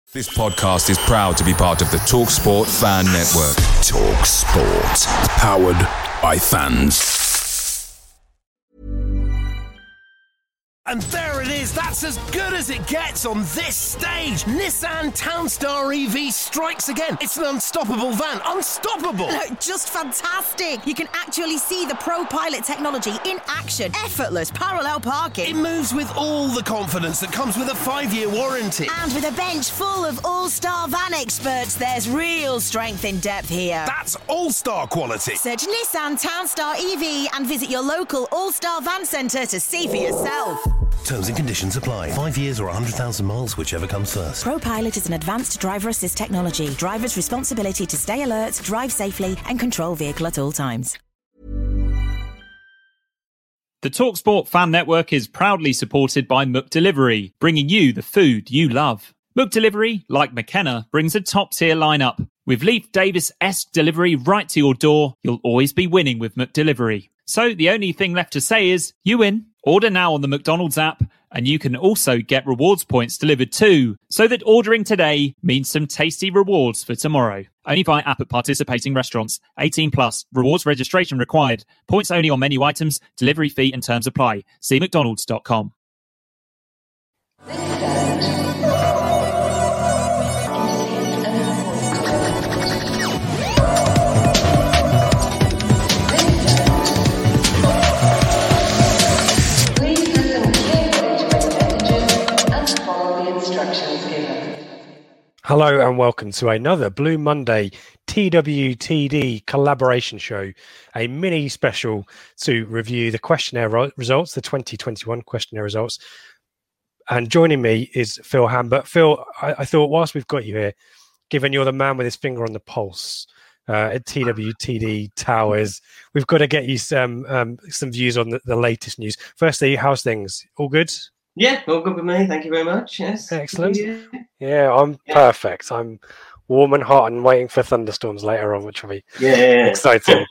This podcast is proud to be part of the TalkSport Fan Network. TalkSport. Powered by fans. And there it is, that's as good as it gets on this stage. Nissan Townstar EV strikes again. It's an unstoppable van, unstoppable. Just fantastic. You can actually see the ProPilot technology in action. Effortless parallel parking. It moves with all the confidence that comes with a 5-year warranty. And with a bench full of all-star van experts, there's real strength in depth here. That's all-star quality. Search Nissan Townstar EV and visit your local all-star van centre to see for yourself. Terms and conditions apply. 5 years or 100,000 miles, whichever comes first. ProPilot is an advanced driver assist technology. Driver's responsibility to stay alert, drive safely, and control vehicle at all times. The TalkSport Fan Network is proudly supported by McDelivery, bringing you the food you love. McDelivery, like McKenna, brings a top-tier lineup. With Leif Davis-esque delivery right to your door, you'll always be winning with McDelivery. So the only thing left to say is, you win. Order now on the McDonald's app, and you can also get rewards points delivered too, so that ordering today means some tasty rewards for tomorrow. Only via app at participating restaurants. 18 plus. Rewards registration required. Points only on menu items. Delivery fee and terms apply. See mcdonalds.com. Hello and welcome to another Blue Monday TWTD collaboration show, a mini special to review the questionnaire results, the 2021 questionnaire results. And joining me is Phil Hambert. Phil, I thought whilst we've got you here, given you're the man with his finger on the pulse at TWTD Towers, we've got to get you some views on the latest news. Firstly, how's things? All good? Yeah, all good with me. Thank you very much. Yes. Excellent. Yeah, I'm perfect. I'm warm and hot and waiting for thunderstorms later on, which will be exciting.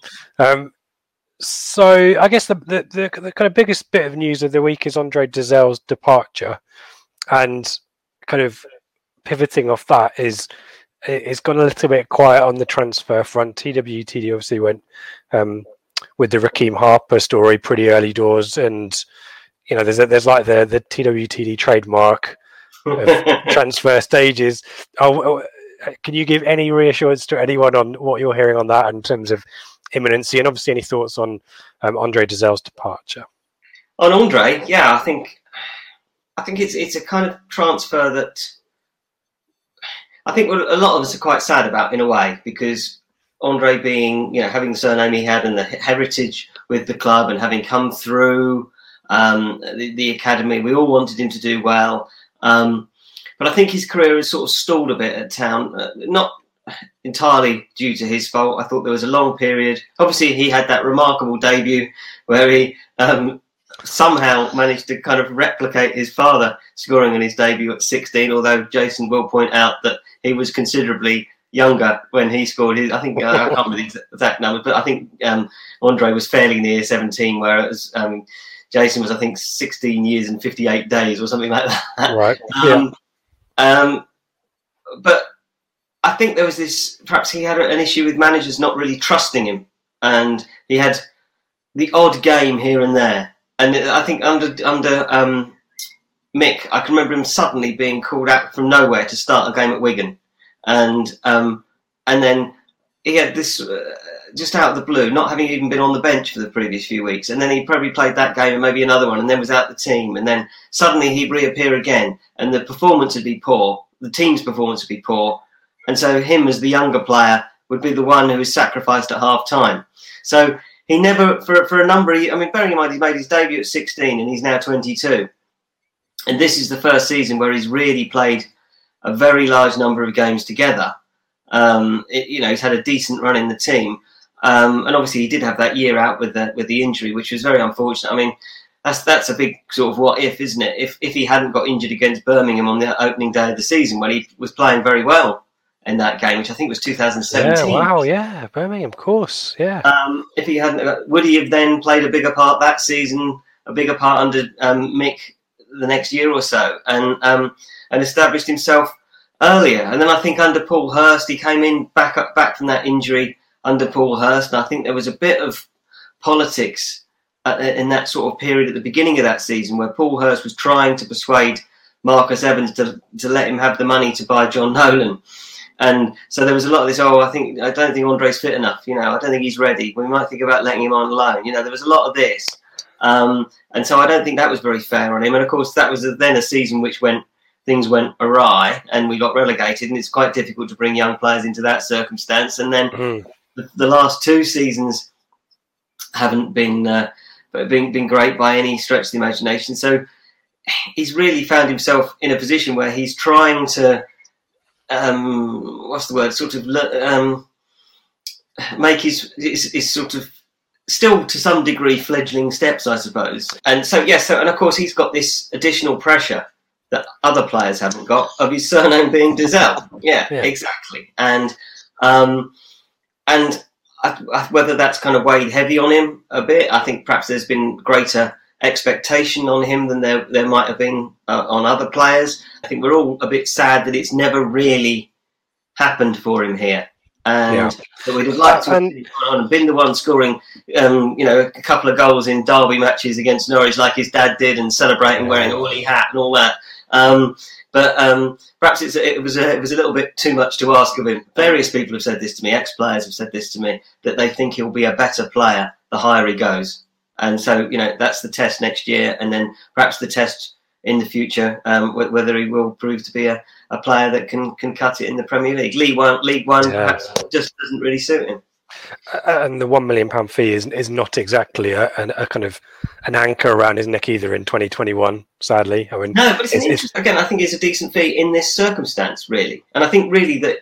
So I guess the kind of biggest bit of news of the week is Andre Dazzel's departure. And kind of pivoting off that is it's gone a little bit quiet on the transfer front. TWTD obviously went with the Raheem Harper story pretty early doors, and you know, there's like the TWTD trademark of transfer stages. Can you give any reassurance to anyone on what you're hearing on that in terms of imminency, and obviously any thoughts on Andre Dazzel's departure? On Andre, yeah, I think it's a kind of transfer that I think a lot of us are quite sad about in a way, because Andre being, you know, having the surname he had and the heritage with the club and having come through the academy, we all wanted him to do well, but I think his career has sort of stalled a bit at Town, not entirely due to his fault. I thought there was a long period. Obviously he had that remarkable debut where he somehow managed to kind of replicate his father scoring in his debut at 16, although Jason will point out that he was considerably younger when he scored his, I think, I can't remember the exact number, but I think Andre was fairly near 17, whereas Jason was, I think, 16 years and 58 days or something like that. Right. But I think there was this, perhaps he had an issue with managers not really trusting him, and he had the odd game here and there. And I think under Mick, I can remember him suddenly being called out from nowhere to start a game at Wigan. And then he had this... just out of the blue, not having even been on the bench for the previous few weeks. And then he probably played that game and maybe another one, and then was out the team. And then suddenly he'd reappear again, and the performance would be poor. The team's performance would be poor. And so him as the younger player would be the one who was sacrificed at half time. So he never, for a number of years, I mean, bearing in mind he made his debut at 16 and he's now 22. And this is the first season where he's really played a very large number of games together. He's had a decent run in the team. And obviously he did have that year out with the injury, which was very unfortunate. I mean, that's a big sort of what if, isn't it? If he hadn't got injured against Birmingham on the opening day of the season when he was playing very well in that game, which I think was 2017. Yeah, wow, yeah, Birmingham, of course, yeah. If he hadn't, would he have then played a bigger part that season, a bigger part under Mick the next year or so, and established himself earlier. And then I think under Paul Hurst, he came in back from that injury under Paul Hurst, and I think there was a bit of politics in that sort of period at the beginning of that season where Paul Hurst was trying to persuade Marcus Evans to let him have the money to buy John Nolan. And so there was a lot of this, I don't think Andre's fit enough, I don't think he's ready. We might think about letting him on loan. There was a lot of this. And so I don't think that was very fair on him. And of course, that was then a season things went awry and we got relegated, and it's quite difficult to bring young players into that circumstance. And then the last 2 seasons haven't been great by any stretch of the imagination. So he's really found himself in a position where he's trying to, make his sort of still to some degree fledgling steps, I suppose. And so, and of course he's got this additional pressure that other players haven't got of his surname being Dozzell. Yeah, exactly. And whether that's kind of weighed heavy on him a bit, I think perhaps there's been greater expectation on him than there might have been on other players. I think we're all a bit sad that it's never really happened for him here. And that we'd have liked to have gone and been the one scoring, a couple of goals in derby matches against Norwich like his dad did, and celebrating wearing a woolly hat and all that. But perhaps it was a little bit too much to ask of him. Various people have said this to me, ex-players have said this to me, that they think he'll be a better player the higher he goes. And so, that's the test next year, and then perhaps the test in the future, whether he will prove to be a player that can cut it in the Premier League. League One perhaps just doesn't really suit him. And the £1 million fee is not exactly a kind of an anchor around his neck either in 2021, sadly. No, but again, I think it's a decent fee in this circumstance, really. And I think really that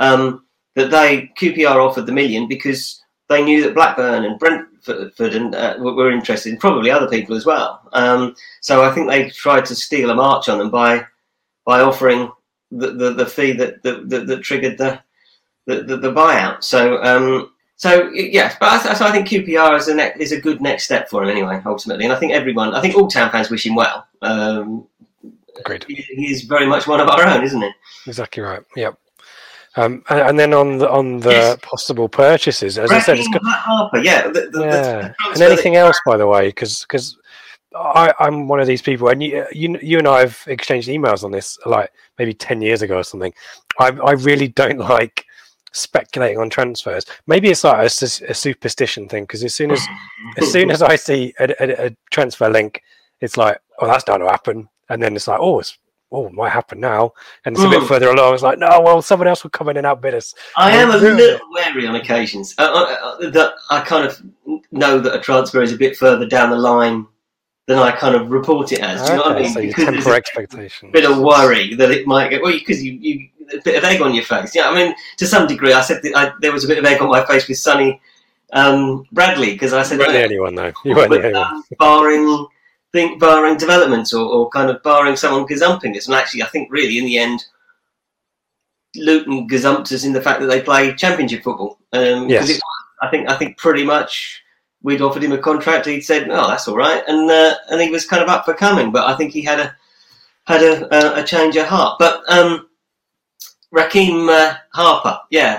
QPR offered the $1 million because they knew that Blackburn and Brentford were interested, and probably other people as well. So I think they tried to steal a march on them by offering the fee that triggered the buyout. So I think QPR is a good next step for him anyway, ultimately. And I think all Town fans wish him well. Agreed. He is very much one of our own, isn't he? Exactly right. Yep. And then on the possible purchases, as I said, it's Harper, and anything else, by the way, because I'm one of these people, and you and I have exchanged emails on this, like maybe 10 years ago or something. I really don't like speculating on transfers. Maybe it's like a superstition thing, because as soon as I see a transfer link, it's like, oh, that's not going to happen, and then it's like, it might happen now, and it's a bit further along. It's like, no, well, someone else will come in and outbid us. I am a little wary on occasions that I kind of know that a transfer is a bit further down the line than I kind of report it as. Do you know what I mean? So you temper expectations. Bit of worry that it might get because you a bit of egg on your face. Yeah, I mean, to some degree, I said there was a bit of egg on my face with Sonny Bradley, because I said you weren't the only one though. You weren't the only one. Barring developments or kind of barring someone gazumping us. And actually, I think really in the end, Luton gazumped us in the fact that they play Championship football. Yes. I think pretty much we'd offered him a contract. He'd said, "Oh, that's all right," and he was kind of up for coming. But I think he had a change of heart. But Raheem Harper,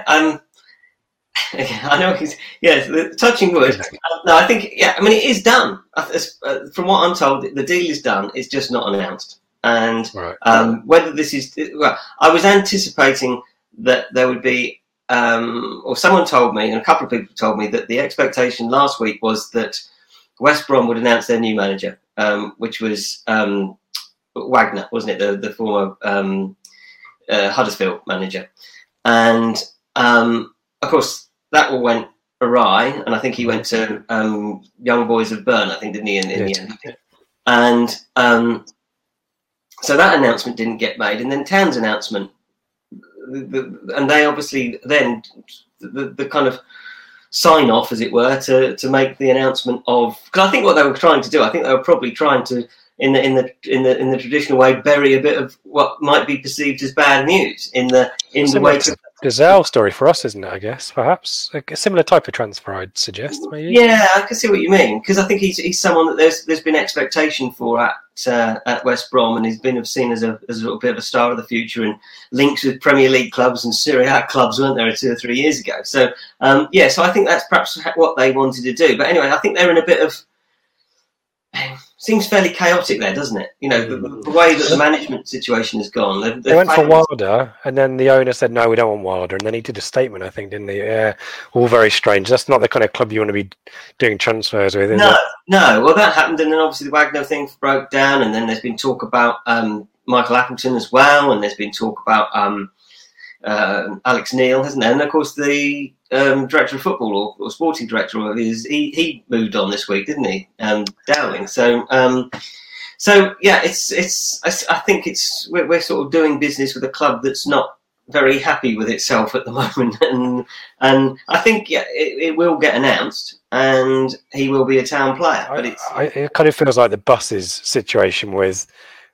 I know touching wood. No, I think, it is done. From what I'm told, the deal is done. It's just not announced. And whether this is... Well, I was anticipating that there would be... or someone told me, and a couple of people told me, that the expectation last week was that West Brom would announce their new manager, which was Wagner, wasn't it? The former Huddersfield manager. And, of course... that all went awry, and I think he went to Young Boys of Bern, I think, didn't he, in the end? And so that announcement didn't get made, and then Town's announcement, and they obviously then, the kind of sign-off, as it were, to make the announcement of... Because I think what they were trying to do, I think they were probably trying to, in the traditional way, bury a bit of what might be perceived as bad news in the wake of Gazelle story for us, isn't it? I guess perhaps a similar type of transfer, I'd suggest. Maybe. Yeah, I can see what you mean, because I think he's someone that there's been expectation for at West Brom, and he's been seen as a little bit of a star of the future, and links with Premier League clubs and Serie A clubs, weren't there 2 or 3 years ago? So so I think that's perhaps what they wanted to do. But anyway, I think they're in a bit of. Seems fairly chaotic there, doesn't it? You know, the way that the management situation has gone. They went for Wilder, and then the owner said, no, we don't want Wilder. And then he did a statement, I think, didn't he? Yeah, all very strange. That's not the kind of club you want to be doing transfers with, is it? No. Well, that happened, and then obviously the Wagner thing broke down, and then there's been talk about Michael Appleton as well, and there's been talk about Alex Neil, hasn't there? And of course, the director of football or sporting director of his, he moved on this week, didn't he? Dowling. So yeah, I think we're sort of doing business with a club that's not very happy with itself at the moment, and I think it will get announced, and he will be a town player. But it kind of feels like the buses situation with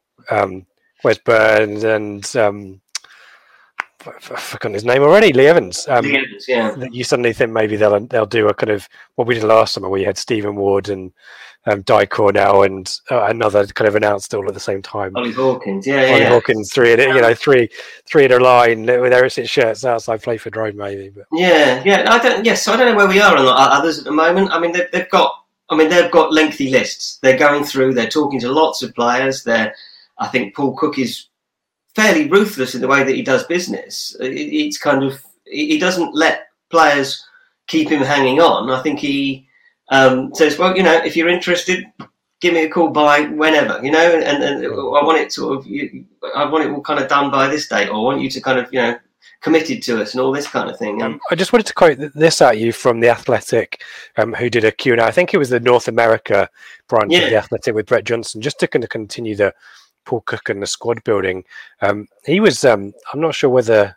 Wes Burns and. I've forgotten his name already. Lee Evans. Lee Evans, yeah. You suddenly think maybe they'll do a kind of what we did last summer, where you had Stephen Ward and Di Cornell and another kind of announced all at the same time. Ollie Hawkins, Hawkins, three in a line with Eric's shirts outside Playford Road, maybe. But. Yeah. I don't know where we are on others at the moment. I mean, they've got lengthy lists. They're going through. They're talking to lots of players. I think Paul Cook is fairly ruthless in the way that he does business. It's kind of, he doesn't let players keep him hanging on. I think he says, well, you know, if you're interested, give me a call by whenever, you know, and I want it I want it all kind of done by this date, or I want you to kind of, you know, committed to us and all this kind of thing. I just wanted to quote this at you from The Athletic, who did a Q&A. I think it was the North America branch of The Athletic with Brett Johnson, just to kind of continue the Paul Cook and the squad building. He was, I'm not sure whether,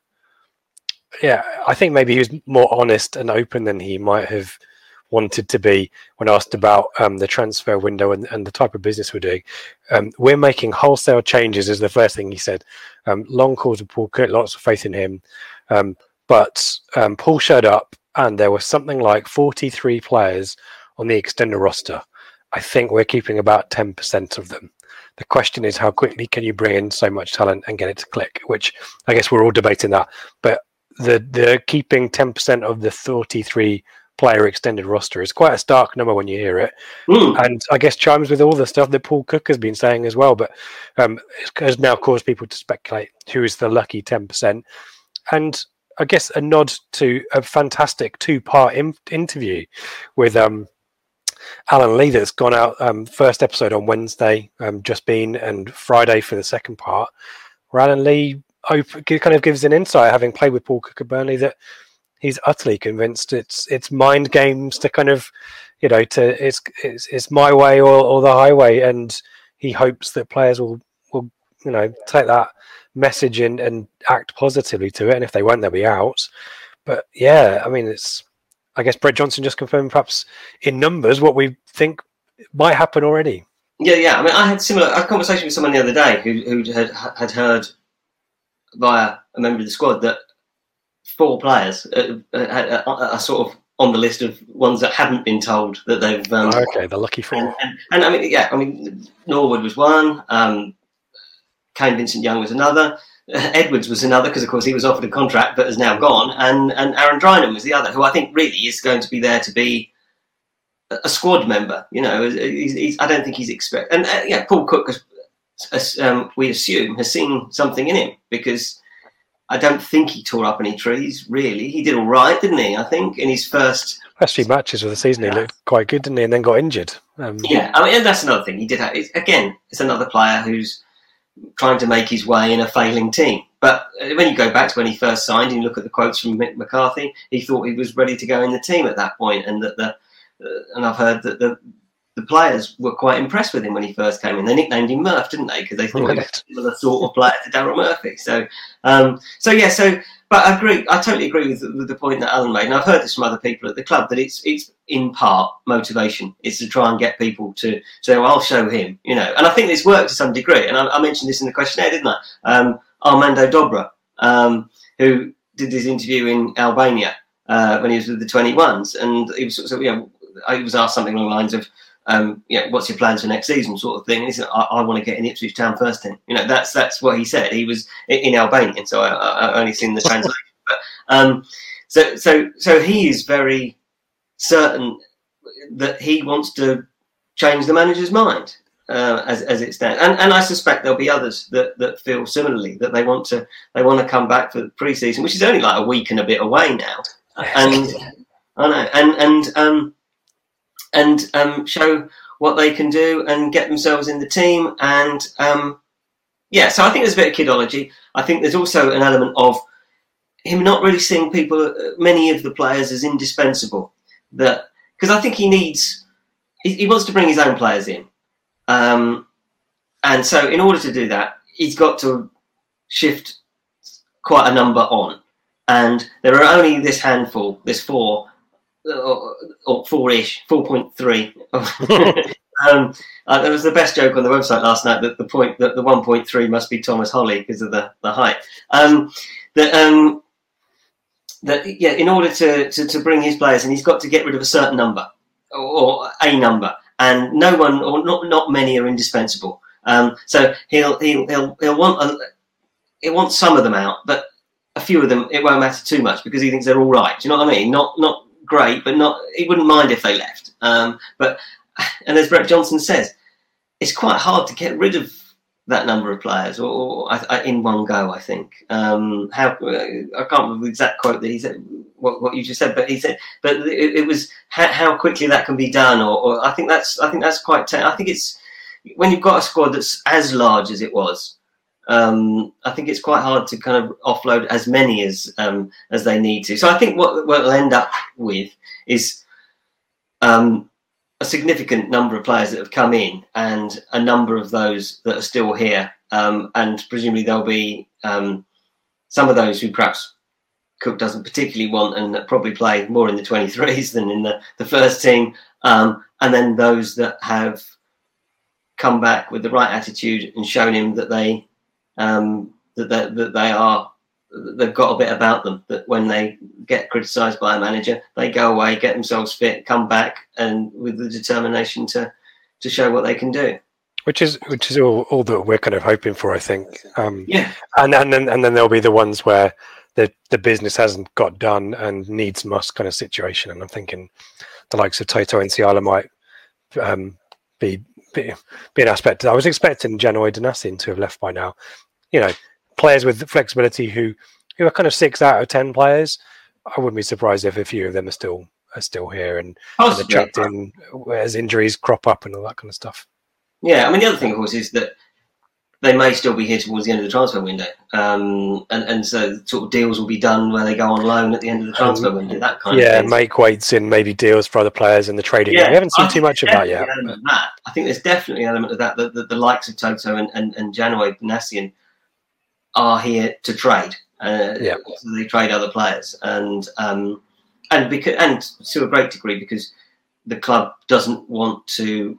I think maybe he was more honest and open than he might have wanted to be when asked about the transfer window and the type of business we're doing. We're making wholesale changes is the first thing he said. Long calls with Paul Cook, lots of faith in him. But Paul showed up and there was something like 43 players on the extender roster. I think we're keeping about 10% of them. The question is, how quickly can you bring in so much talent and get it to click? Which I guess we're all debating that. But the keeping 10% of the 33 player extended roster is quite a stark number when you hear it. And I guess chimes with all the stuff that Paul Cook has been saying as well. But it has now caused people to speculate who is the lucky 10%. And I guess a nod to a fantastic 2-part interview with Alan Lee that's gone out, first episode on Wednesday, just been, and Friday for the second part, where Alan Lee kind of gives an insight, having played with Paul Cook at Burnley, that he's utterly convinced it's mind games to kind of, you know, it's my way or the highway, and he hopes that players will you know, take that message and act positively to it, and if they won't, they'll be out. But yeah, I mean, I guess Brett Johnson just confirmed perhaps in numbers what we think might happen already. Yeah. I mean, I had a conversation with someone the other day who had heard via a member of the squad that 4 players are sort of on the list of ones that haven't been told that they've. Okay, the lucky 4. And I mean, Norwood was one. Kane Vincent-Young was another. Edwards was another, because of course he was offered a contract but has now gone, and Aaron Drynan was the other, who I think really is going to be there to be a squad member. You know, I don't think he's expected. And Paul Cook, we assume, has seen something in him, because I don't think he tore up any trees. Really, he did all right, didn't he? I think in his first few matches of the season, he looked quite good, didn't he? And then got injured. I mean, and that's another thing he did. It's another player who's trying to make his way in a failing team. But when you go back to when he first signed and you look at the quotes from Mick McCarthy, he thought he was ready to go in the team at that point, and and I've heard that the players were quite impressed with him when he first came in. They nicknamed him Murph, didn't they? Because they thought he was a similar sort of player to Daryl Murphy. But I agree. I totally agree with the point that Alan made, and I've heard this from other people at the club, that it's in part motivation. It's to try and get people to say, well, I'll show him, you know. And I think this worked to some degree. And I mentioned this in the questionnaire, didn't I? Armando Dobra, who did his interview in Albania when he was with the 21s, and he was sort of, I was asked something along the lines of, what's your plans for next season, sort of thing. And he said, I want to get in Ipswich Town first team. That's what he said. He was in Albanian, so I only seen the translation. But so he is very certain that he wants to change the manager's mind as it stands. And I suspect there'll be others that feel similarly, that they want to come back for the pre-season, which is only like a week and a bit away now. And I know, and show what they can do and get themselves in the team. And so I think there's a bit of kidology. I think there's also an element of him not really seeing many of the players as indispensable. Because I think he wants to bring his own players in. And so in order to do that, he's got to shift quite a number on. And there are only this handful, this 4, or 4-ish, 4.3. There was the best joke on the website last night that the 1.3 must be Thomas Holly because of the height. In order to bring his players in, he's got to get rid of a certain number or a number, and no one or not many are indispensable. So he'll want some of them out, but a few of them it won't matter too much because he thinks they're all right. Do you know what I mean? Not great, but he wouldn't mind if they left. And as Brett Johnson says, it's quite hard to get rid of that number of players or in one go, I think. I can't remember the exact quote that he said, what you just said, but he said, but it was how quickly that can be done, or I think that's quite. I think it's when you've got a squad that's as large as it was. I think it's quite hard to kind of offload as many as they need to. So I think what we'll end up with is a significant number of players that have come in and a number of those that are still here. And presumably there'll be some of those who perhaps Cook doesn't particularly want and that probably play more in the 23s than in the first team. And then those that have come back with the right attitude and shown him that they've got a bit about them, that when they get criticised by a manager, they go away, get themselves fit, come back, and with the determination to show what they can do. Which is all that we're kind of hoping for, I think. And then there'll be the ones where the business hasn't got done and needs must kind of situation. And I'm thinking the likes of Toto and Ciala might be an aspect. I was expecting Janoy Danassian to have left by now. Players with flexibility who are kind of 6 out of 10 players. I wouldn't be surprised if a few of them are still here and they're trapped in as injuries crop up and all that kind of stuff. Yeah, I mean the other thing, of course, is that they may still be here towards the end of the transfer window, and so sort of deals will be done where they go on loan at the end of the transfer window. That kind of thing. Yeah, make weights in maybe deals for other players in the trading. Yeah, we haven't seen too much of that yet. I think there's definitely an element of that. The likes of Toto and Janoy Danassian are here to trade. So they trade other players, and to a great degree because the club doesn't want to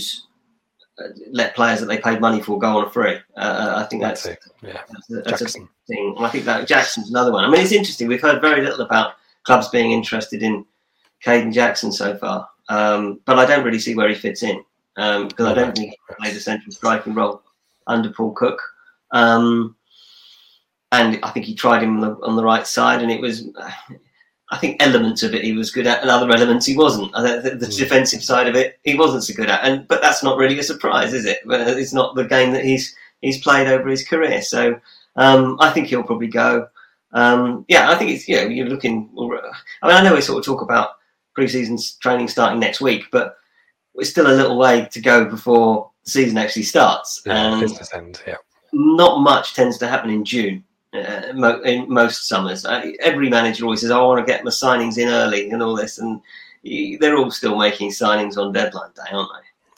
let players that they paid money for go on a free. I think that's a thing. And I think that Jackson's another one. I mean, it's interesting. We've heard very little about clubs being interested in Caden Jackson so far, but I don't really see where he fits in because I don't think he played a central striking role under Paul Cook. And I think he tried him on the right side, and it was. I think elements of it he was good at, and other elements he wasn't. The defensive side of it he wasn't so good at, but that's not really a surprise, is it? It's not the game that he's played over his career. So I think he'll probably go. I think it's you're looking. I mean, I know we sort of talk about pre-season training starting next week, but it's still a little way to go before the season actually starts. Business end, not much tends to happen in June. In most summers, every manager always says, "I want to get my signings in early" and all this, and they're all still making signings on deadline day, aren't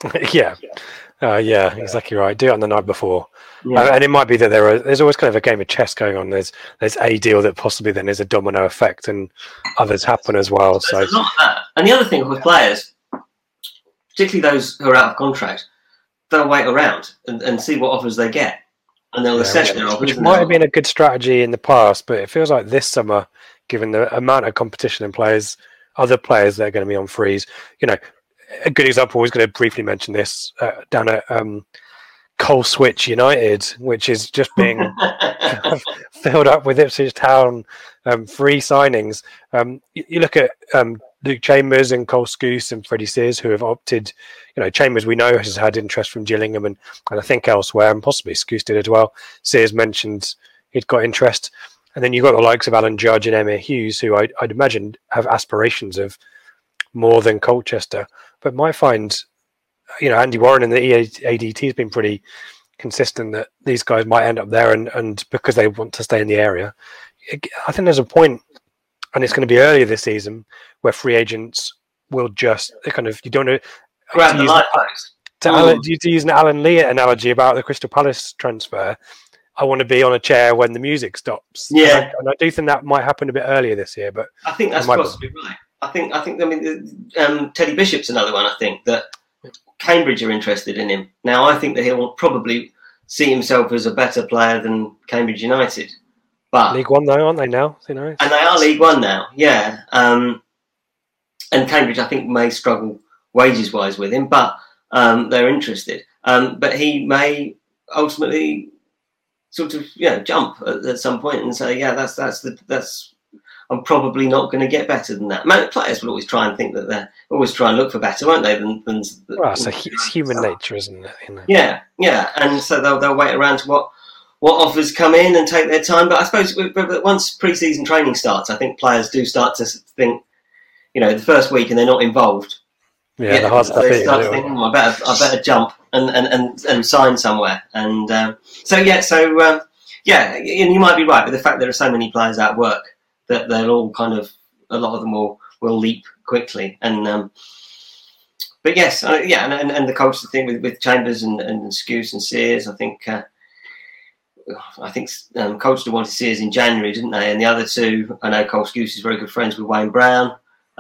they? Exactly right. Do it on the night before, and it might be that there's always kind of a game of chess going on. There's a deal that possibly then is a domino effect, and others happen as well. So there's a lot of that. And the other thing with players, particularly those who are out of contract, they'll wait around and see what offers they get. and they'll assess their options. Which might have been a good strategy in the past, but it feels like this summer, given the amount of competition and other players that are going to be on freeze, a good example, I was going to briefly mention this down at Cole Switch United, which is just being filled up with Ipswich Town free signings. You look at Luke Chambers and Cole Scouse and Freddie Sears, who have opted. Chambers we know has had interest from Gillingham and I think elsewhere, and possibly Scouse did as well. Sears mentioned he'd got interest. And then you've got the likes of Alan Judge and Emma Hughes, who I'd imagine have aspirations of more than Colchester, but might find, Andy Warren and the ADT has been pretty consistent that these guys might end up there, and because they want to stay in the area. I think there's a point, and it's going to be earlier this season, where free agents will just you don't know. Grab the light post. To use an Alan Lee analogy about the Crystal Palace transfer, I want to be on a chair when the music stops. Yeah, and I do think that might happen a bit earlier this year, but I think that's possibly right. I think. Teddy Bishop's another one. I think that Cambridge are interested in him now. I think that he'll probably see himself as a better player than Cambridge United. But League One, though, aren't they now? And they are League One now. Yeah. And Cambridge, I think, may struggle wages-wise with him, but they're interested. But he may ultimately sort of jump at some point and say, yeah, that's I'm probably not going to get better than that. Man, players will always try and think that they're always try and look for better, won't they? It's human nature, isn't it? Yeah, and so they'll wait around to what offers come in and take their time. But I suppose once pre-season training starts, I think players do start to think, the first week and they're not involved. Yeah, the hard stuff. They start to think, I better jump and sign somewhere. And and you might be right, but the fact there are so many players out of work that they'll all a lot of them will leap quickly. And but yes, and the Colchester thing with Chambers and Scouse and Sears, I think Colchester wanted Sears in January, didn't they? And the other two, I know Cole Scouse is very good friends with Wayne Brown.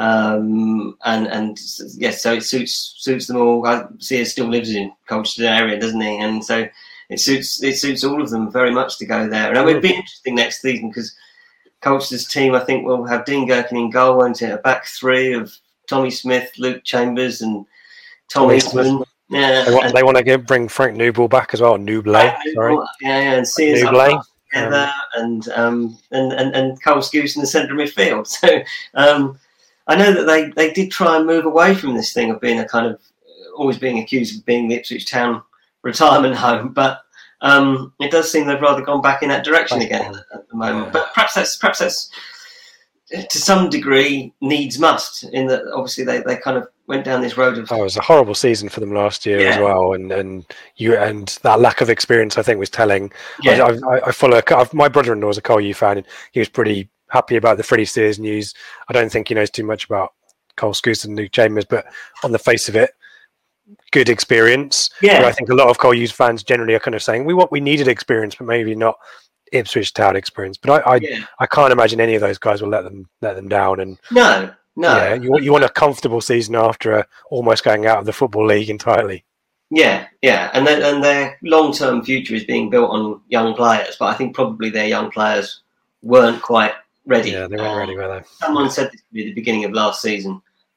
So it suits them all. Sears still lives in Colchester area, doesn't he? And so it suits all of them very much to go there. And it would be interesting next season because Colchester's team, I think, will have Dean Gerken in goal, won't it? A back three of Tommy Smith, Luke Chambers, and Tom Eastman. Yeah, they want to bring Frank Newble back as well. Newblay, sorry. And Sears together, and Cole Scouse in the centre of midfield. So I know that they did try and move away from this thing of being a kind of always being accused of being the Ipswich Town retirement home, but it does seem they've rather gone back in that direction again at the moment. Yeah. But perhaps that's to some degree needs must, in that obviously they kind of went down this road of. Oh, it was a horrible season for them last year as well, and that lack of experience I think was telling. Yeah. I follow my brother-in-law is a Cole U fan, and he was pretty happy about the Freddie Sears news. I don't think he knows too much about Cole Scouse and Luke Chambers, but on the face of it, good experience. Yeah, but I think a lot of Cole U fans generally are kind of saying we needed experience, but maybe not Ipswich Town experience. But I can't imagine any of those guys will let them down. And no. Yeah, you want a comfortable season after almost going out of the Football League entirely. Yeah, and their long-term future is being built on young players, but I think probably their young players weren't quite ready. Yeah, they weren't ready, were they? Someone said this at the beginning of last season.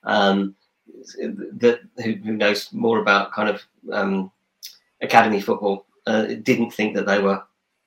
That who knows more about kind of academy football didn't think that they were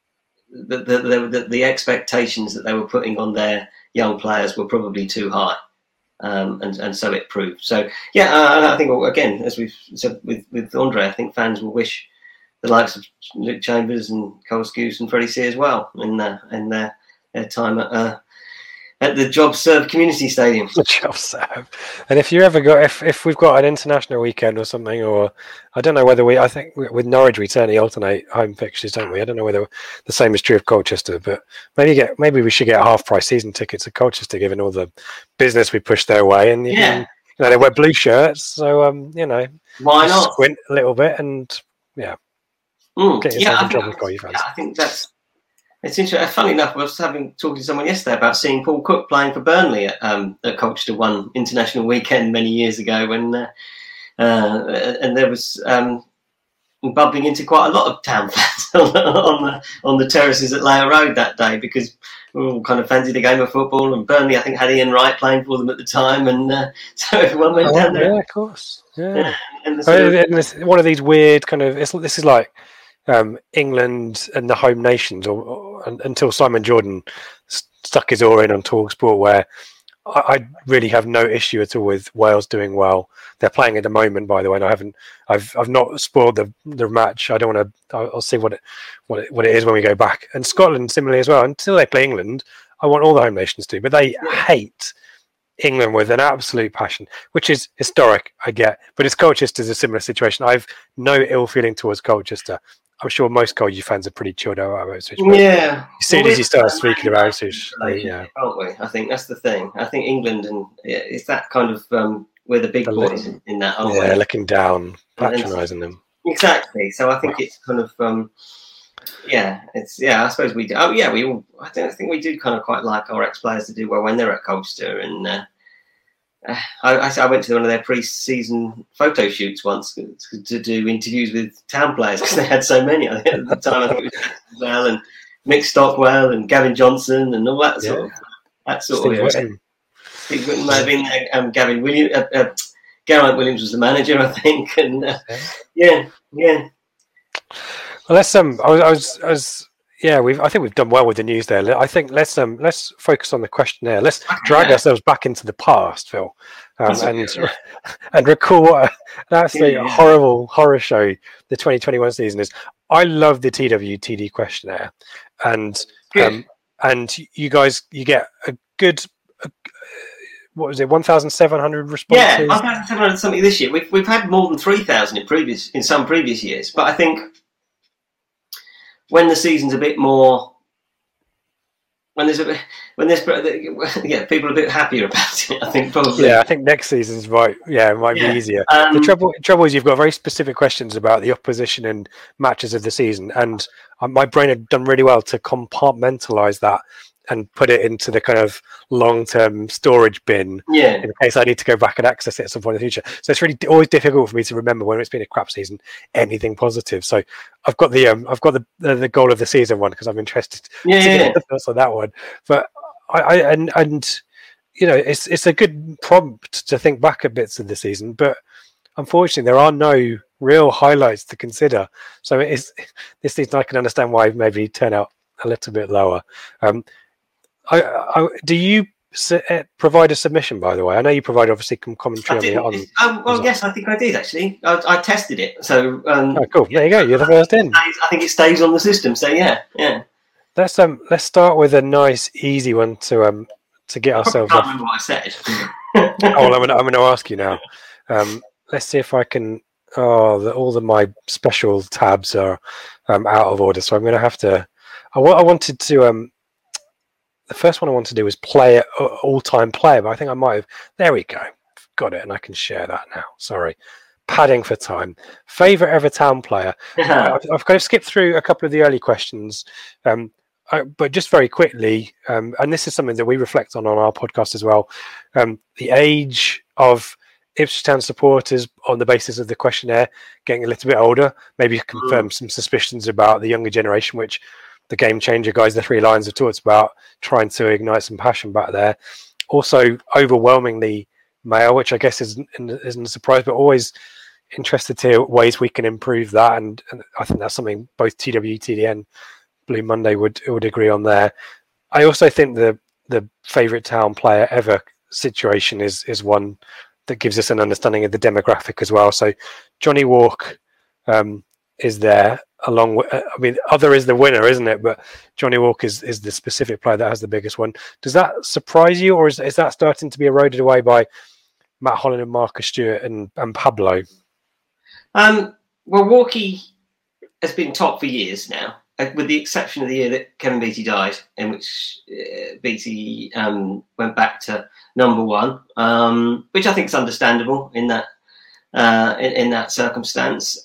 the expectations that they were putting on their young players were probably too high, and so it proved. So I think again, as we've said with Andre, I think fans will wish the likes of Luke Chambers and Cole Scouse and Freddie Sears well in their time at the JobServe Community Stadium. The JobServe. And if you ever if we've got an international weekend or something, or I don't know whether I think with Norwich we certainly alternate home fixtures, don't we? I don't know whether the same is true of Colchester, but maybe we should get half price season tickets at Colchester, given all the business we push their way. And they wear blue shirts, so why not squint a little bit and get yourself in trouble with Cole U fans. I think that's. It's interesting. Funny enough, I was talking to someone yesterday about seeing Paul Cook playing for Burnley at Colchester one international weekend many years ago when and there was bumping into quite a lot of Town fans on the terraces at Layer Road that day, because we all kind of fancied a game of football, and Burnley, I think, had Ian Wright playing for them at the time, and so everyone went down there. Yeah, of course. Yeah. And it's one of these weird kind of. This is like England and the home nations, or until Simon Jordan stuck his oar in on TalkSport, where I really have no issue at all with Wales doing well. They're playing at the moment, by the way, and I've not spoiled the match. I don't want to. I'll see what it is when we go back. And Scotland similarly as well. Until they play England, I want all the home nations to, but they hate England with an absolute passion, which is historic. I get, but it's Colchester's a similar situation. I've no ill feeling towards Colchester. I'm sure most Colchester fans are pretty chilled out about Ipswich. Yeah. As soon as you start speaking about Ipswich, aren't we? I think that's the thing. I think England and it's that kind of we're the big boys in that, aren't we? Yeah, looking down, patronising them. Exactly. So I think it's kind of I suppose we do. Oh yeah, we all. I think we do kind of quite like our ex-players to do well when they're at Colchester, and I went to one of their pre-season photo shoots once to do interviews with Town players, because they had so many. I think at the time, I think it was Well and Mick Stockwell and Gavin Johnson and all that sort of. Steve Whitten might have been there. Gavin Williams. Geraint Williams was the manager, I think, and yeah. Well, let's I think we've done well with the news there. I think let's focus on the questionnaire. Let's drag ourselves back into the past, Phil, and recall what an absolutely horrible horror show the 2021 season is. I love the TWTD questionnaire, and you guys, you get a good. What was it? 1,700 responses. Yeah, 1,700 something this year. We've had more than 3,000 in some previous years, but I think when the season's a bit more, people are a bit happier about it. I think probably. Yeah, I think next season's might be easier. The trouble is you've got very specific questions about the opposition and matches of the season, and my brain had done really well to compartmentalize that and put it into the kind of long-term storage bin in case I need to go back and access it at some point in the future. So it's really always difficult for me to remember when it's been a crap season anything positive. So I've got the goal of the season one because I'm interested to get the thoughts on that one. But it's a good prompt to think back at bits of the season. But unfortunately, there are no real highlights to consider. So this season I can understand why maybe turn out a little bit lower. Do you provide a submission, by the way? I know you provide obviously some commentary on it. Yes, I think I did actually. I tested it. So cool. There you go. You're the first in. I think it stays on the system. So yeah. Let's start with a nice, easy one to get ourselves off. I can't remember what I said. I'm going to ask you now. Let's see if I can. My special tabs are out of order, so I'm going to have to. I wanted to. The first one I want to do is play all-time player, but I think I might have. There we go. Got it, and I can share that now. Sorry. Padding for time. Favourite ever Town player. I've kind of skipped through a couple of the early questions, but just very quickly, and this is something that we reflect on our podcast as well, the age of Ipswich Town supporters on the basis of the questionnaire getting a little bit older, maybe confirm some suspicions about the younger generation, which the Game Changer guys, the Three Lions, have talked about trying to ignite some passion back there. Also, overwhelmingly male, which I guess isn't a surprise, but always interested to hear ways we can improve that. And I think that's something both TWTD and Blue Monday would agree on there. I also think the favourite Town player ever situation is one that gives us an understanding of the demographic as well. So Johnny Walk is there. Along with, other is the winner, isn't it? But Johnny Walk is the specific player that has the biggest one. Does that surprise you, or is that starting to be eroded away by Matt Holland and Marcus Stewart and Pablo? Well, Walkie has been top for years now, with the exception of the year that Kevin Beattie died, in which Beattie went back to number one, which I think is understandable in that in that circumstance.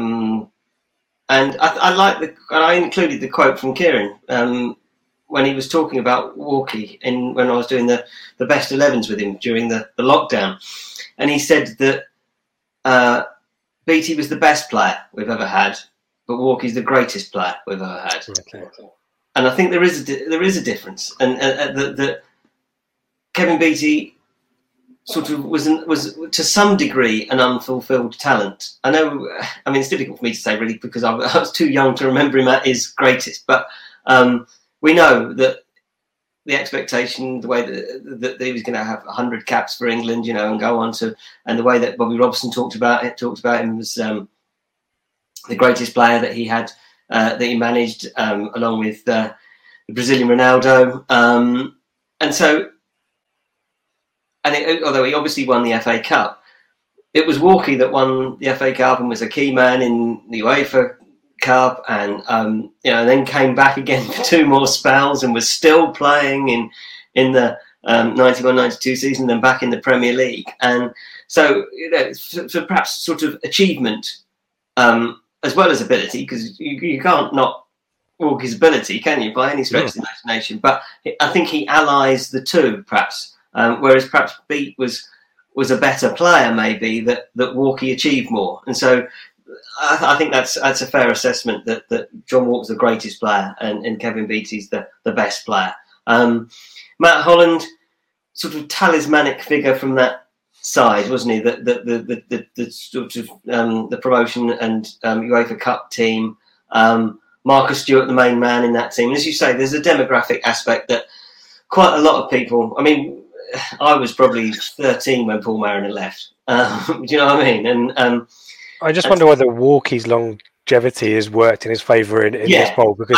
And I included the quote from Kieran when he was talking about Walkie when I was doing the best 11s with him during the lockdown. And he said that Beattie was the best player we've ever had, but Walkie's the greatest player we've ever had. Okay. And I think there is a difference, and that Kevin Beattie sort of was to some degree an unfulfilled talent. I know. I mean, it's difficult for me to say really because I was too young to remember him at his greatest. But we know that the expectation, the way that he was going to have 100 caps for England, and go on to, and the way that Bobby Robson talked about him was the greatest player that he had, that he managed, along with the Brazilian Ronaldo, and so. And although he obviously won the FA Cup, it was Walkie that won the FA Cup and was a key man in the UEFA Cup, and then came back again for 2 more spells and was still playing in the 91-92 season, then back in the Premier League. And so, for perhaps sort of achievement as well as ability, because you can't knock Walkie's ability, can you, by any stretch of the imagination? But I think he allies the two, perhaps. Whereas perhaps Beat was a better player, maybe that Walkie achieved more, and so I think that's a fair assessment that John Walker's the greatest player and Kevin Beattie's the best player. Matt Holland, sort of talismanic figure from that side, wasn't he? The sort of the promotion and UEFA Cup team. Marcus Stewart, the main man in that team. And as you say, there's a demographic aspect that quite a lot of people. I mean, I was probably 13 when Paul Mariner left. Do you know what I mean? And I just wonder whether Walkie's longevity has worked in his favour in this poll, because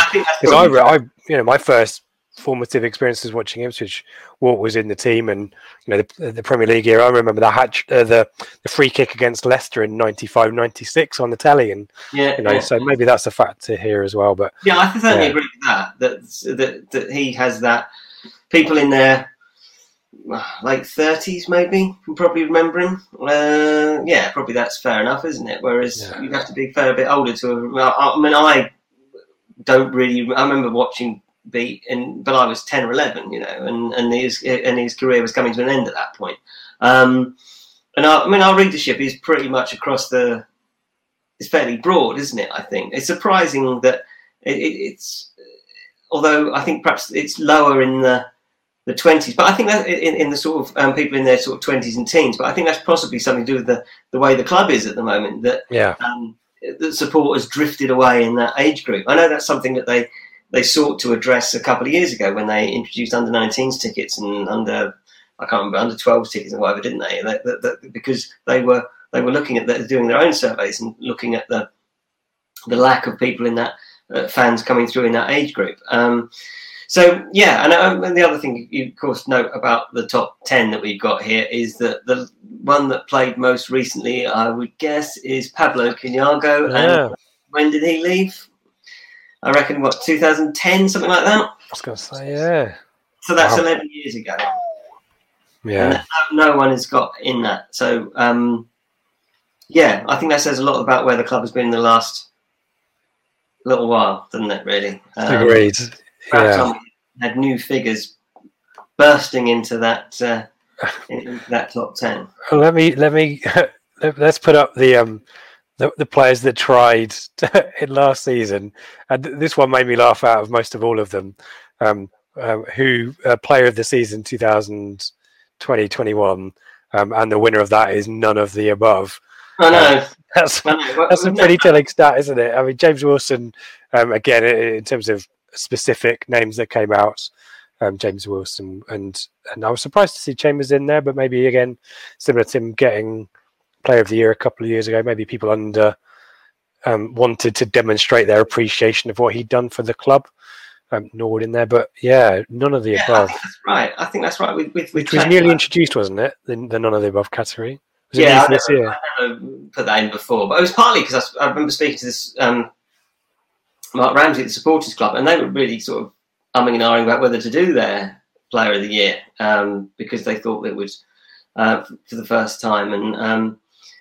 my first formative experiences watching Ipswich, Walk was in the team, and the Premier League era. I remember the free kick against Leicester in 95-96 on the telly, and so maybe that's a factor here as well. But yeah, I certainly agree with that he has that. People in their late 30s, maybe, can probably remember him. Probably that's fair enough, isn't it? Whereas you'd have to be a fair bit older to. I mean, I don't really. I remember watching Beat, but I was 10 or 11, and his career was coming to an end at that point. And our readership is pretty much across it's fairly broad, isn't it? I think it's surprising that it's. Although I think perhaps it's lower in the 20s, but I think that in the sort of people in their sort of 20s and teens, but I think that's possibly something to do with the way the club is at the moment, that the support has drifted away in that age group. I know that's something that they sought to address a couple of years ago when they introduced under-19s tickets and under 12s tickets and whatever, didn't they? Because they were looking at doing their own surveys and looking at the lack of people in that fans coming through in that age group. And the other thing you of course note about the top 10 that we've got here is that the one that played most recently, I would guess, is Pablo Cunhago. And when did he leave? I reckon 2010, something like that. I was going to say, yeah. So that's 11 years ago. Yeah. And no one has got in that. So I think that says a lot about where the club has been in the last little while, doesn't it, really? Agreed. Perhaps had new figures bursting into that top 10. Well, let's put up the players that tried in last season, and this one made me laugh out of most of all of them. Who player of the season 2020-21, and the winner of that is none of the above. I know. That's a pretty telling stat, isn't it? I mean, James Wilson, again, in terms of specific names that came out, James Wilson, and I was surprised to see Chambers in there, but maybe, again, similar to him getting Player of the Year a couple of years ago, maybe people wanted to demonstrate their appreciation of what he'd done for the club. Norwood in there, but none of the above. I think that's right. Which was newly introduced, wasn't it? The none of the above category. I never put that in before, but it was partly because I remember speaking to this Mark Ramsey at the Supporters Club, and they were really sort of umming and ahhing about whether to do their Player of the Year because they thought it was for the first time, and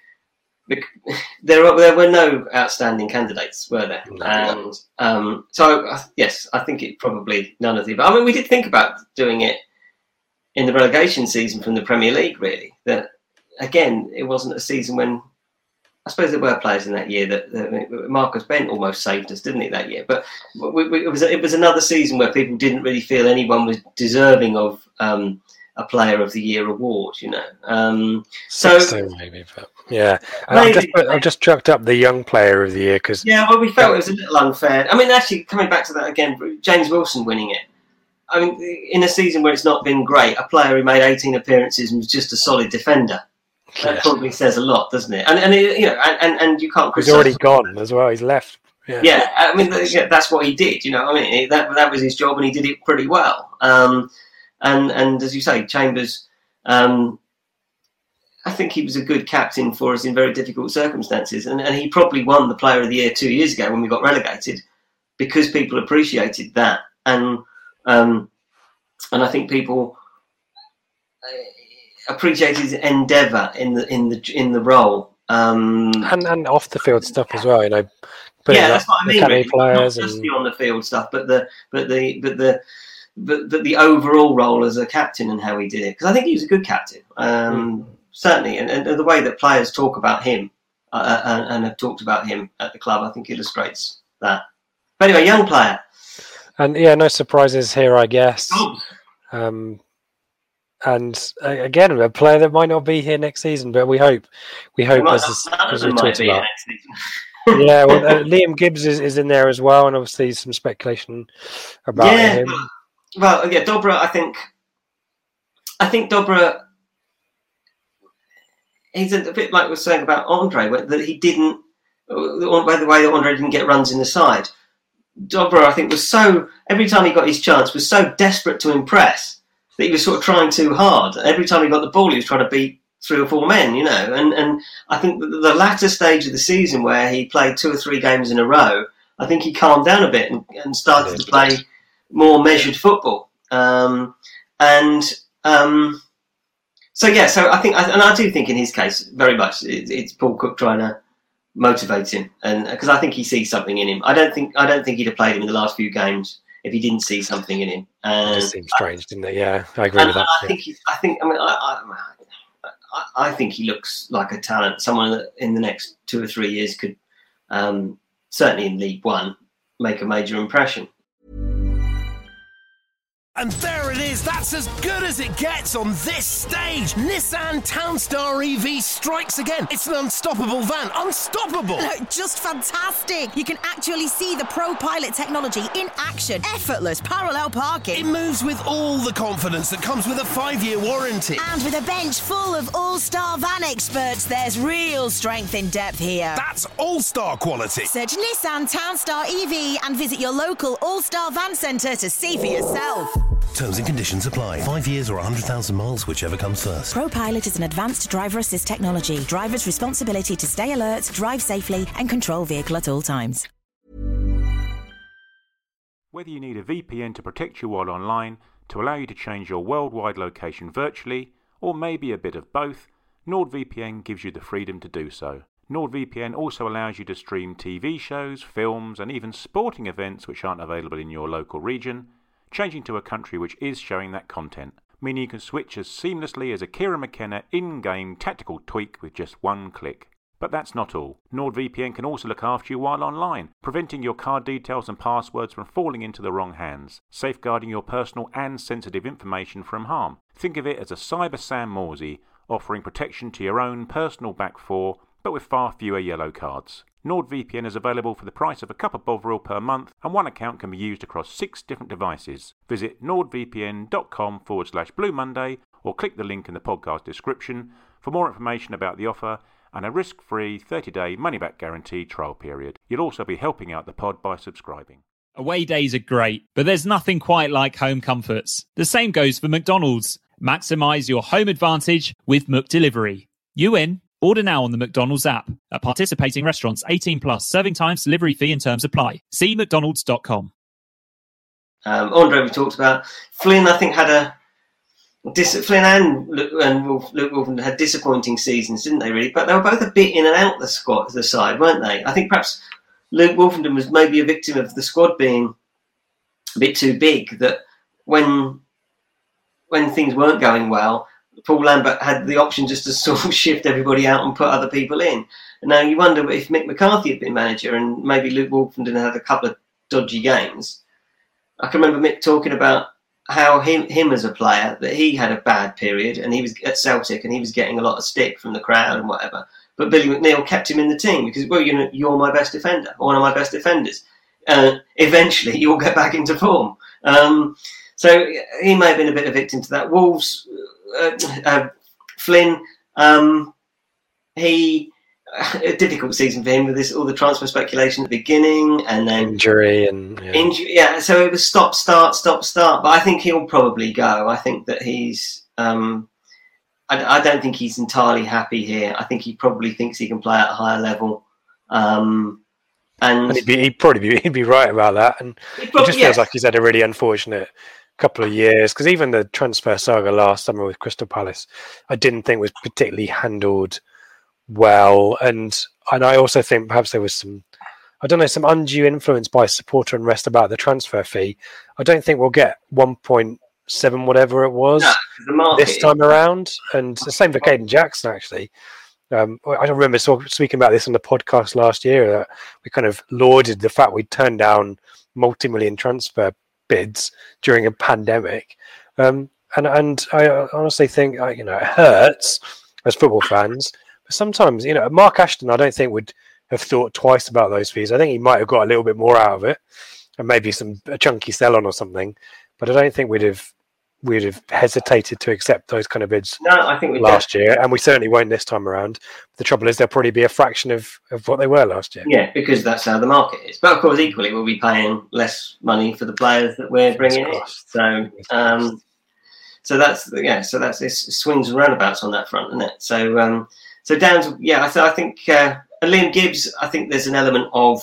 there were no outstanding candidates, were there? No. And so yes, I think it probably none of the. I mean, we did think about doing it in the relegation season from the Premier League. Really, that again, it wasn't a season when I suppose there were players in that year that Marcus Bent almost saved us, didn't he, that year? But it was another season where people didn't really feel anyone was deserving of a Player of the Year award, you know. So maybe, but yeah. I've just chucked up the Young Player of the Year because we felt it was a little unfair. I mean, actually, coming back to that again, James Wilson winning it. I mean, in a season where it's not been great, a player who made 18 appearances and was just a solid defender. That probably says a lot, doesn't it? And you can't. He's already gone as well. He's left. Yeah, I mean, that's what he did. You know, I mean, that was his job, and he did it pretty well. And as you say, Chambers, I think he was a good captain for us in very difficult circumstances, and he probably won the Player of the Year 2 years ago when we got relegated because people appreciated that, and I think people appreciated his endeavour in the role, and off the field stuff as well. You know, that's what I mean. Really. Players not just the on the field stuff, but the overall role as a captain and how he did it. Because I think he was a good captain, certainly, and the way that players talk about him and have talked about him at the club, I think illustrates that. But anyway, Young Player. And no surprises here, I guess. And again, a player that might not be here next season, but we hope as we talked about. Yeah, well, Liam Gibbs is in there as well, and obviously some speculation about him. Well, yeah, Dobra. I think Dobra. He's a bit like we were saying about Andre, that he didn't. By the way, that Andre didn't get runs in the side. Dobra, I think, was so, every time he got his chance, was so desperate to impress that he was sort of trying too hard. Every time he got the ball, he was trying to beat 3 or 4 men, you know. And I think the latter stage of the season where he played 2 or 3 games in a row, I think he calmed down a bit and started to play more measured football. So I think, and I do think in his case, very much, it's Paul Cook trying to motivate him, and because I think he sees something in him. I don't think he'd have played him in the last few games if he didn't see something in him. It just seems strange, didn't it? Yeah, I agree with that. I think he looks like a talent, someone that in the next 2 or 3 years could, certainly in League One, make a major impression. And there it is, that's as good as it gets on this stage. Nissan Townstar EV strikes again. It's an unstoppable van, unstoppable. Just fantastic. You can actually see the ProPilot technology in action. Effortless parallel parking. It moves with all the confidence that comes with a 5-year warranty. And with a bench full of all-star van experts, there's real strength in depth here. That's all-star quality. Search Nissan Townstar EV and visit your local all-star van centre to see for yourself. Terms and conditions apply. 5 years or 100,000 miles, whichever comes first. ProPilot is an advanced driver assist technology. Driver's responsibility to stay alert, drive safely, and control vehicle at all times. Whether you need a VPN to protect you while online, to allow you to change your worldwide location virtually, or maybe a bit of both, NordVPN gives you the freedom to do so. NordVPN also allows you to stream TV shows, films, and even sporting events which aren't available in your local region, changing to a country which is showing that content, meaning you can switch as seamlessly as a Kieran McKenna in-game tactical tweak with just one click. But that's not all. NordVPN can also look after you while online, preventing your card details and passwords from falling into the wrong hands, safeguarding your personal and sensitive information from harm. Think of it as a Cyber Sam Morsey, offering protection to your own personal back four, but with far fewer yellow cards. NordVPN is available for the price of a cup of Bovril per month, and one account can be used across 6 different devices. Visit nordvpn.com/Blue Monday or click the link in the podcast description for more information about the offer and a risk-free 30-day money-back guaranteed trial period. You'll also be helping out the pod by subscribing. Away days are great, but there's nothing quite like home comforts. The same goes for McDonald's. Maximise your home advantage with McDelivery. You in? Order now on the McDonald's app. At participating restaurants, 18 plus, serving times, delivery fee and terms apply. See mcdonalds.com. Andre we talked about. Flynn, I think, had Flynn and Luke Wolfenden had disappointing seasons, didn't they, really? But they were both a bit in and out the side, weren't they? I think perhaps Luke Wolfenden was maybe a victim of the squad being a bit too big, that when things weren't going well, Paul Lambert had the option just to sort of shift everybody out and put other people in. And now you wonder if Mick McCarthy had been manager and maybe Luke Wolfenden had a couple of dodgy games. I can remember Mick talking about how him as a player, that he had a bad period and he was at Celtic and he was getting a lot of stick from the crowd and whatever. But Billy McNeill kept him in the team because, well, you're my best defender, or one of my best defenders. Eventually, you'll get back into form. So he may have been a bit of a victim to that. Wolves, Flynn, a difficult season for him with all the transfer speculation at the beginning and then injury and injury. Yeah, so it was stop, start. But I think he'll probably go. I think that he's. I don't think he's entirely happy here. I think he probably thinks he can play at a higher level. And he'd be right about that. And it just feels like he's had a really unfortunate couple of years, because even the transfer saga last summer with Crystal Palace, I didn't think was particularly handled well. And I also think perhaps there was some undue influence by supporter unrest about the transfer fee. I don't think we'll get 1.7 whatever it was this time around. And the same for Caden Jackson, actually. I remember speaking about this on the podcast last year, that we kind of lauded the fact we turned down multi-million transfer bids during a pandemic. And I honestly think, it hurts as football fans. But sometimes, Mark Ashton, I don't think would have thought twice about those fees. I think he might have got a little bit more out of it and maybe a chunky sell-on or something. But I don't think we'd have hesitated to accept those kind of bids. No, I think we last year, and we certainly won't this time around. The trouble is they'll probably be a fraction of what they were last year. Yeah, because that's how the market is. But of course, equally, we'll be paying less money for the players that we're bringing in. So that's it's swings and roundabouts on that front, isn't it? So down to I think Liam Gibbs. I think there's an element of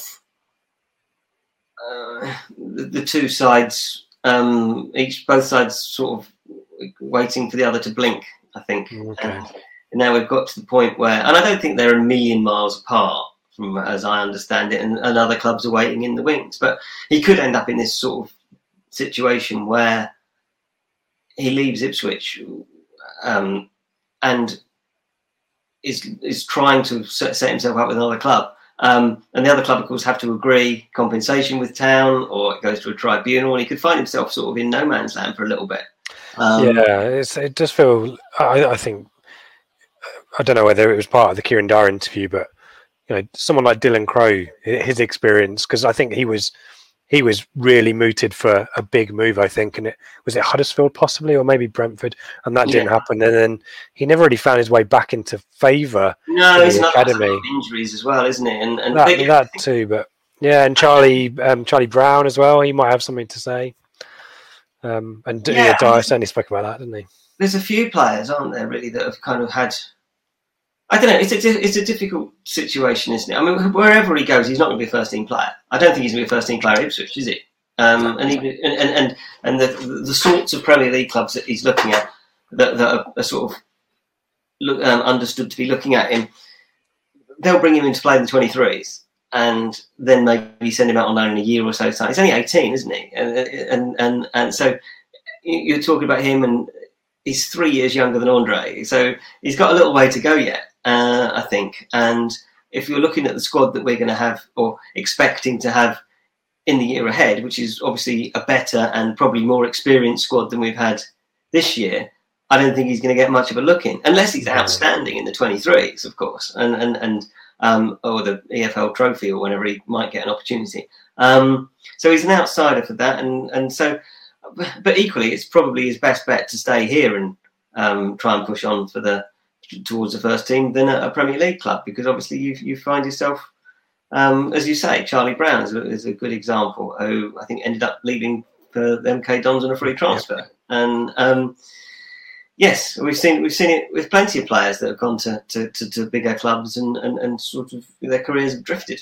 the two sides. Both sides sort of waiting for the other to blink, I think. Okay. And now we've got to the point where, and I don't think they're a million miles apart from, as I understand it, and other clubs are waiting in the wings. But he could end up in this sort of situation where he leaves Ipswich and is trying to set himself up with another club. And the other club, of course, have to agree compensation with Town, or it goes to a tribunal, and he could find himself sort of in no man's land for a little bit. It does feel. I think I don't know whether it was part of the Kieran Dyer interview, but someone like Dylan Crowe, his experience, because I think he was really mooted for a big move. I think, and it Huddersfield possibly, or maybe Brentford, and that didn't happen. And then he never really found his way back into favour. No, it's not academy injuries as well, isn't it? And that too, but and Charlie Brown as well. He might have something to say. Dyer certainly spoke about that, didn't he? There's a few players, aren't there, really, that have kind of had. I don't know. It's a difficult situation, isn't it? I mean, wherever he goes, he's not going to be a first team player. I don't think he's going to be a first team player at Ipswich, is he? And the sorts of Premier League clubs that he's looking at that are sort of understood to be looking at him, they'll bring him in to play in the 23s, and then maybe send him out on loan in a year or so. He's only 18, isn't he? And so you're talking about him, and he's 3 years younger than Andre, so he's got a little way to go yet. I think. And if you're looking at the squad that we're going to have, or expecting to have in the year ahead, which is obviously a better and probably more experienced squad than we've had this year, I don't think he's going to get much of a look in, unless he's outstanding in the 23s, of course, and or the EFL trophy, or whenever he might get an opportunity. So he's an outsider for that, and so, but equally, it's probably his best bet to stay here and try and push on towards the first team than a Premier League club, because obviously you find yourself, as you say, Charlie Brown is a good example, who I think ended up leaving for the MK Dons on a free transfer. And yes, we've seen it with plenty of players that have gone to bigger clubs and sort of their careers have drifted.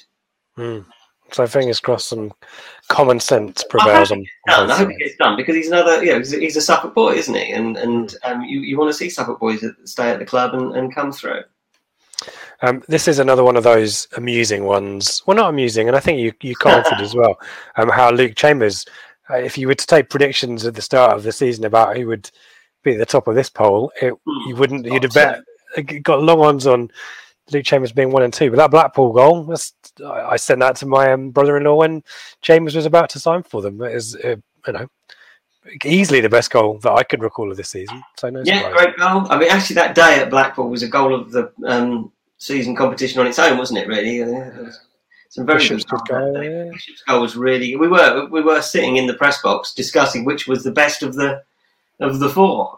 So fingers crossed some common sense prevails on. I hope it gets done, because he's another. He's a Suffolk boy, isn't he? And you want to see Suffolk boys that stay at the club and come through. This is another one of those amusing ones. Well, not amusing, and I think you commented as well. How Luke Chambers, if you were to take predictions at the start of the season about who would be at the top of this poll, you wouldn't. You'd have got long odds on Luke Chambers being 1 and 2. But that Blackpool goal, I sent that to my brother-in-law when Chambers was about to sign for them. It is, easily the best goal that I could recall of this season. So no surprise. Great goal. I mean, actually, that day at Blackpool was a goal of the season competition on its own, wasn't it? Really, some very Bishop's good goal. Bishop's goal was really. We were sitting in the press box discussing which was the best of the four,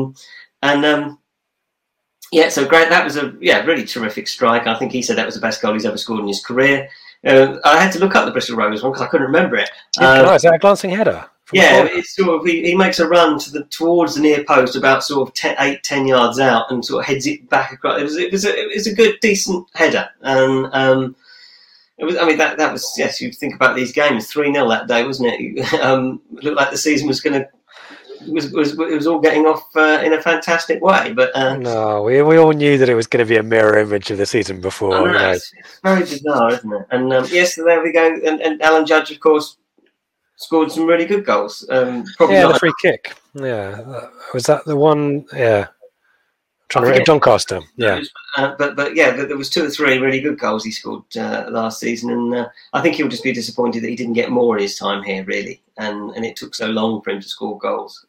so great. That was a really terrific strike. I think he said that was the best goal he's ever scored in his career. I had to look up the Bristol Rovers one because I couldn't remember it. Is that a glancing header? It's sort of he makes a run towards the near post about sort of 10 yards out and sort of heads it back across. It was a good decent header, and it was. I mean that was yes. You think about these games, 3-0 that day, wasn't it? It looked like the season was going to. It was all getting off in a fantastic way, but no, we all knew that it was going to be a mirror image of the season before. It's very bizarre, isn't it? And so there we go. And Alan Judge, of course, scored some really good goals. The free kick. Yeah, was that the one? Yeah, trying to Doncaster. Yeah, but there was 2 or 3 really good goals he scored last season, and I think he'll just be disappointed that he didn't get more in his time here, really, and it took so long for him to score goals.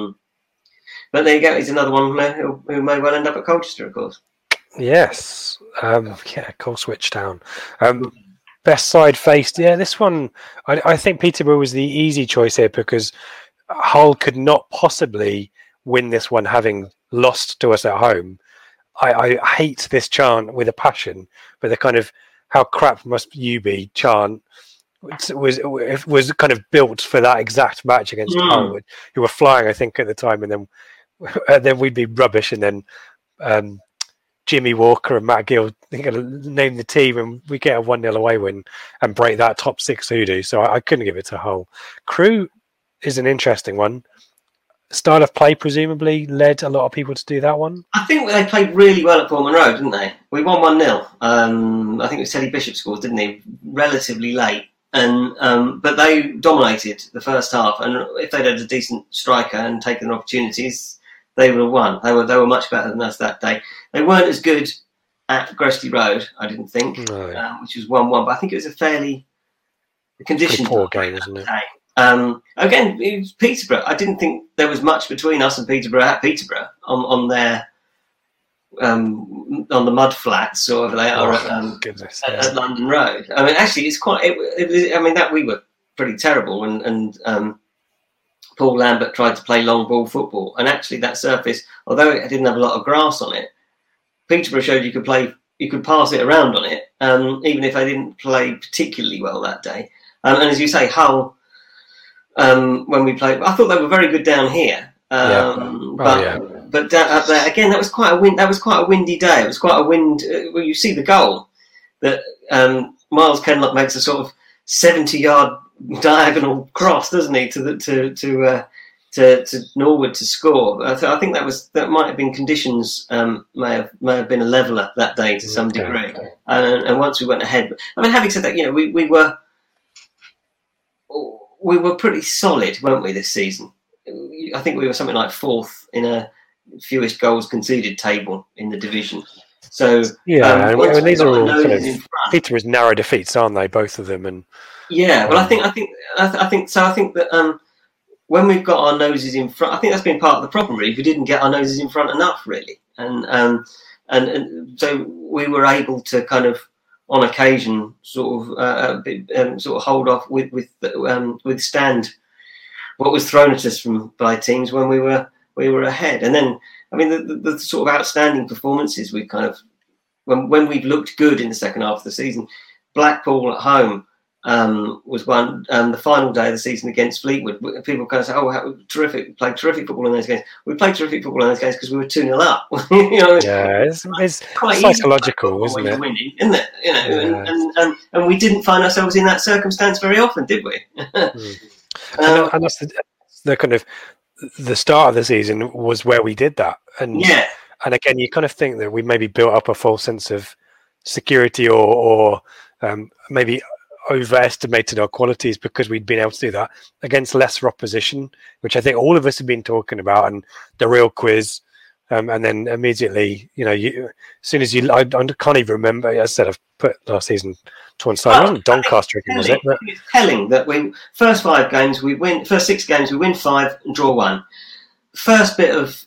But there you go. He's another one who may well end up at Colchester, of course. Yes. Colswich Town. Best side faced. Yeah, this one. I think Peterborough was the easy choice here because Hull could not possibly win this one having lost to us at home. I hate this chant with a passion, but the kind of "how crap must you be" chant was kind of built for that exact match against Hull, who were flying, I think, at the time, and then we'd be rubbish, and then Jimmy Walker and Matt Gill going to name the team, and we get a 1-0 away win and break that top 6 hoodoo. So I couldn't give it to Hull. Crewe is an interesting one. Style of play presumably led a lot of people to do that one. I think they played really well at Portman Road, didn't they? We won 1-0. I think it was Teddy Bishop scored, didn't he? Relatively late, and but they dominated the first half. And if they'd had a decent striker and taken their opportunities, they would have won. They were much better than us that day. They weren't as good at Gresty Road, I didn't think, which was 1-1. But I think it was a fairly conditioned poor game, isn't it? Again, it was Peterborough. I didn't think there was much between us and Peterborough at Peterborough on their on the mud flats or they are at London Road. I mean, actually, it's quite. That we were pretty terrible, and Paul Lambert tried to play long ball football, and actually that surface, although it didn't have a lot of grass on it, Peterborough showed you could pass it around on it, even if they didn't play particularly well that day. And as you say, Hull. When we played, I thought they were very good down here. But down up there again, that was quite a windy day. It was quite a wind. Well, you see the goal that Miles Kenlock makes a sort of 70-yard diagonal cross, doesn't he, to Norwood to score. I think that might have been conditions. May have been a leveller that day to some degree. And once we went ahead, I mean, having said that, we were pretty solid, weren't we, this season? I think we were something like 4th in a fewest goals conceded table in the division. So these are all kind of Peterborough's narrow defeats, aren't they? Both of them, and I think that when we've got our noses in front, I think that's been part of the problem. Really, we didn't get our noses in front enough, really, and so we were able to kind of, on occasion, sort of hold off, withstand what was thrown at us by teams when we were ahead. And then, I mean, the sort of outstanding performances we kind of when we've looked good in the second half of the season. Blackpool at home was one. The final day of the season against Fleetwood, people kind of say, "Oh, how terrific! Played terrific football in those games." We played terrific football in those games because we were 2-0 up. It's quite psychological, isn't it? Winning, isn't it? And we didn't find ourselves in that circumstance very often, did we? And that's the kind of the start of the season was where we did that, and again, you kind of think that we maybe built up a false sense of security or maybe overestimated our qualities because we'd been able to do that against lesser opposition, which I think all of us have been talking about, and the real quiz. And then immediately, as soon as I can't even remember. As I said, I've put last season to one side. It wasn't Doncaster again, was it? But it's telling that first 6 games we win 5 and draw 1. First bit of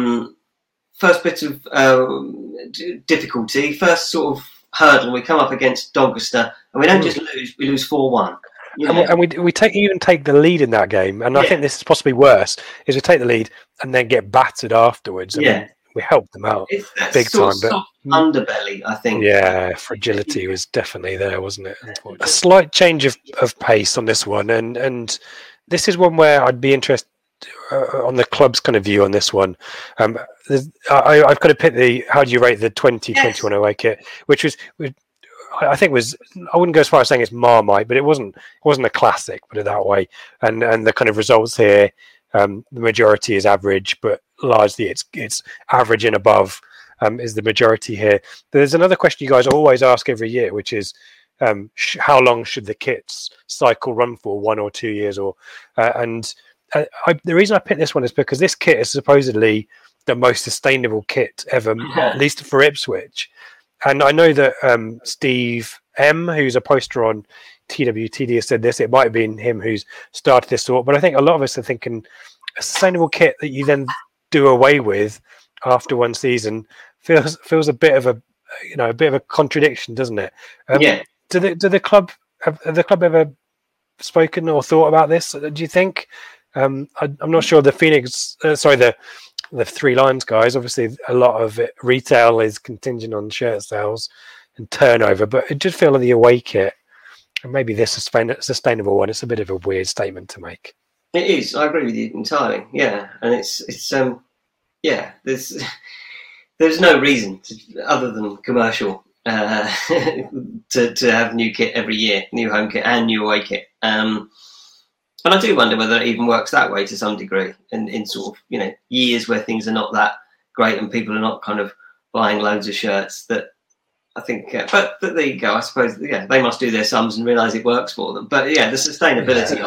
difficulty, first sort of hurdle, we come up against Doncaster, and we don't just lose; we lose 4-1. And we take the lead in that game, and I think this is possibly worse. Is we take the lead and then get battered afterwards. I mean, we helped them out big time, but underbelly, I think. Yeah, fragility was definitely there, wasn't it? A slight change of pace on this one, and this is one where I'd be interested on the club's kind of view on this one. I've got to pick how do you rate the 2021 away kit, which was. I think I wouldn't go as far as saying it's Marmite, but it wasn't a classic, put it that way. And the kind of results here, the majority is average, but largely it's average and above is the majority here. There's another question you guys always ask every year, which is how long should the kits cycle run for, 1 or 2 years? The reason I picked this one is because this kit is supposedly the most sustainable kit ever, at least for Ipswich. And I know that Steve M, who's a poster on TWTD, has said this. It might have been him who's started this thought, but I think a lot of us are thinking a sustainable kit that you then do away with after one season feels a bit of a contradiction, doesn't it? Do the club have the club ever spoken or thought about this? Do you think? I'm not sure. The Three Lions guys, obviously a lot of it retail is contingent on shirt sales and turnover, but it did feel like the away kit, and maybe this sustainable one, it's a bit of a weird statement to make. It is. I agree with you entirely. Yeah, and it's there's no reason other than commercial to have new kit every year, new home kit and new away kit. And I do wonder whether it even works that way to some degree in sort of, years where things are not that great and people are not kind of buying loads of shirts that I think, but there you go. I suppose, they must do their sums and realise it works for them. But the sustainability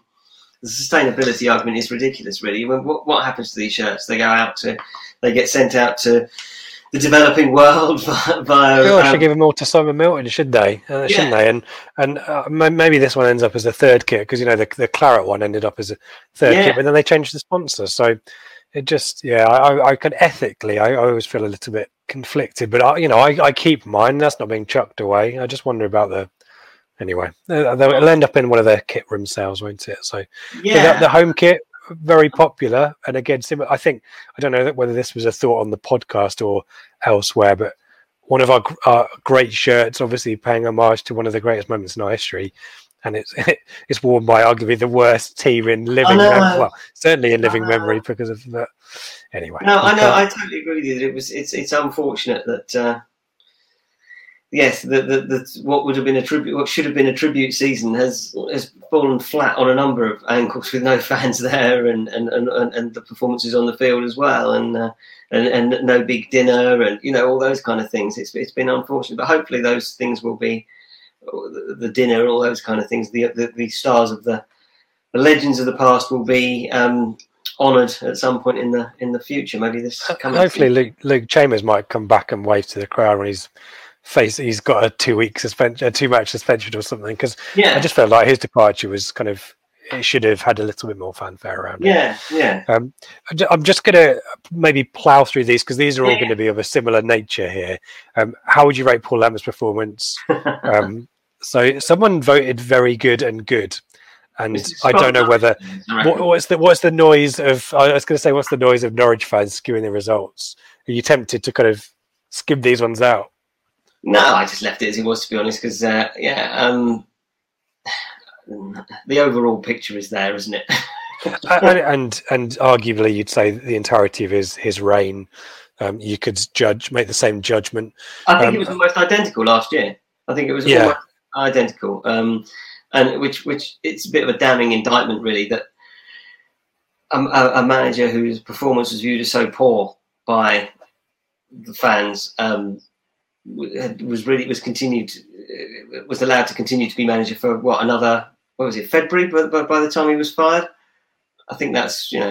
argument is ridiculous, really. What happens to these shirts? They get sent out to the developing world via. I should give them all to Simon Milton, shouldn't they? Shouldn't they? And maybe this one ends up as a third kit because the Claret one ended up as a third kit, but then they changed the sponsor. So it just, I can ethically, I always feel a little bit conflicted, but I keep mine. That's not being chucked away. I just wonder about anyway. They'll end up in one of their kit room sales, won't it? So the home kit. Very popular, and again, similar. I don't know whether this was a thought on the podcast or elsewhere, but one of our great shirts, obviously paying homage to one of the greatest moments in our history, and it's worn by arguably the worst team in living memory. Well, certainly in living memory because of that. Anyway, no, I know. I totally agree with you. It's unfortunate that. Yes, what would have been what should have been a tribute season has fallen flat on a number of angles with no fans there and the performances on the field as well and no big dinner and all those kind of things. It's been unfortunate, but hopefully those things will be the dinner, all those kind of things. The stars of the legends of the past will be honoured at some point in the future. Maybe this. Hopefully, Luke Chambers might come back and wave to the crowd when he's got a 2-week suspension, a 2-match suspension or something. Because I just felt like his departure was kind of, it should have had a little bit more fanfare around it. I'm just going to maybe plough through these because these are all going to be of a similar nature here. How would you rate Paul Lamb's performance? So someone voted very good and good. And I don't know whether what's the noise of. I was going to say, what's the noise of Norwich fans skewing the results? Are you tempted to kind of skim these ones out? No, I just left it as it was, to be honest, because the overall picture is there, isn't it? and arguably, you'd say the entirety of his reign, you could make the same judgment. I think it was almost identical last year. I think it was almost identical, and which it's a bit of a damning indictment, really, that a manager whose performance was viewed as so poor by the fans. was allowed to continue to be manager for February by the time he was fired. I think that's and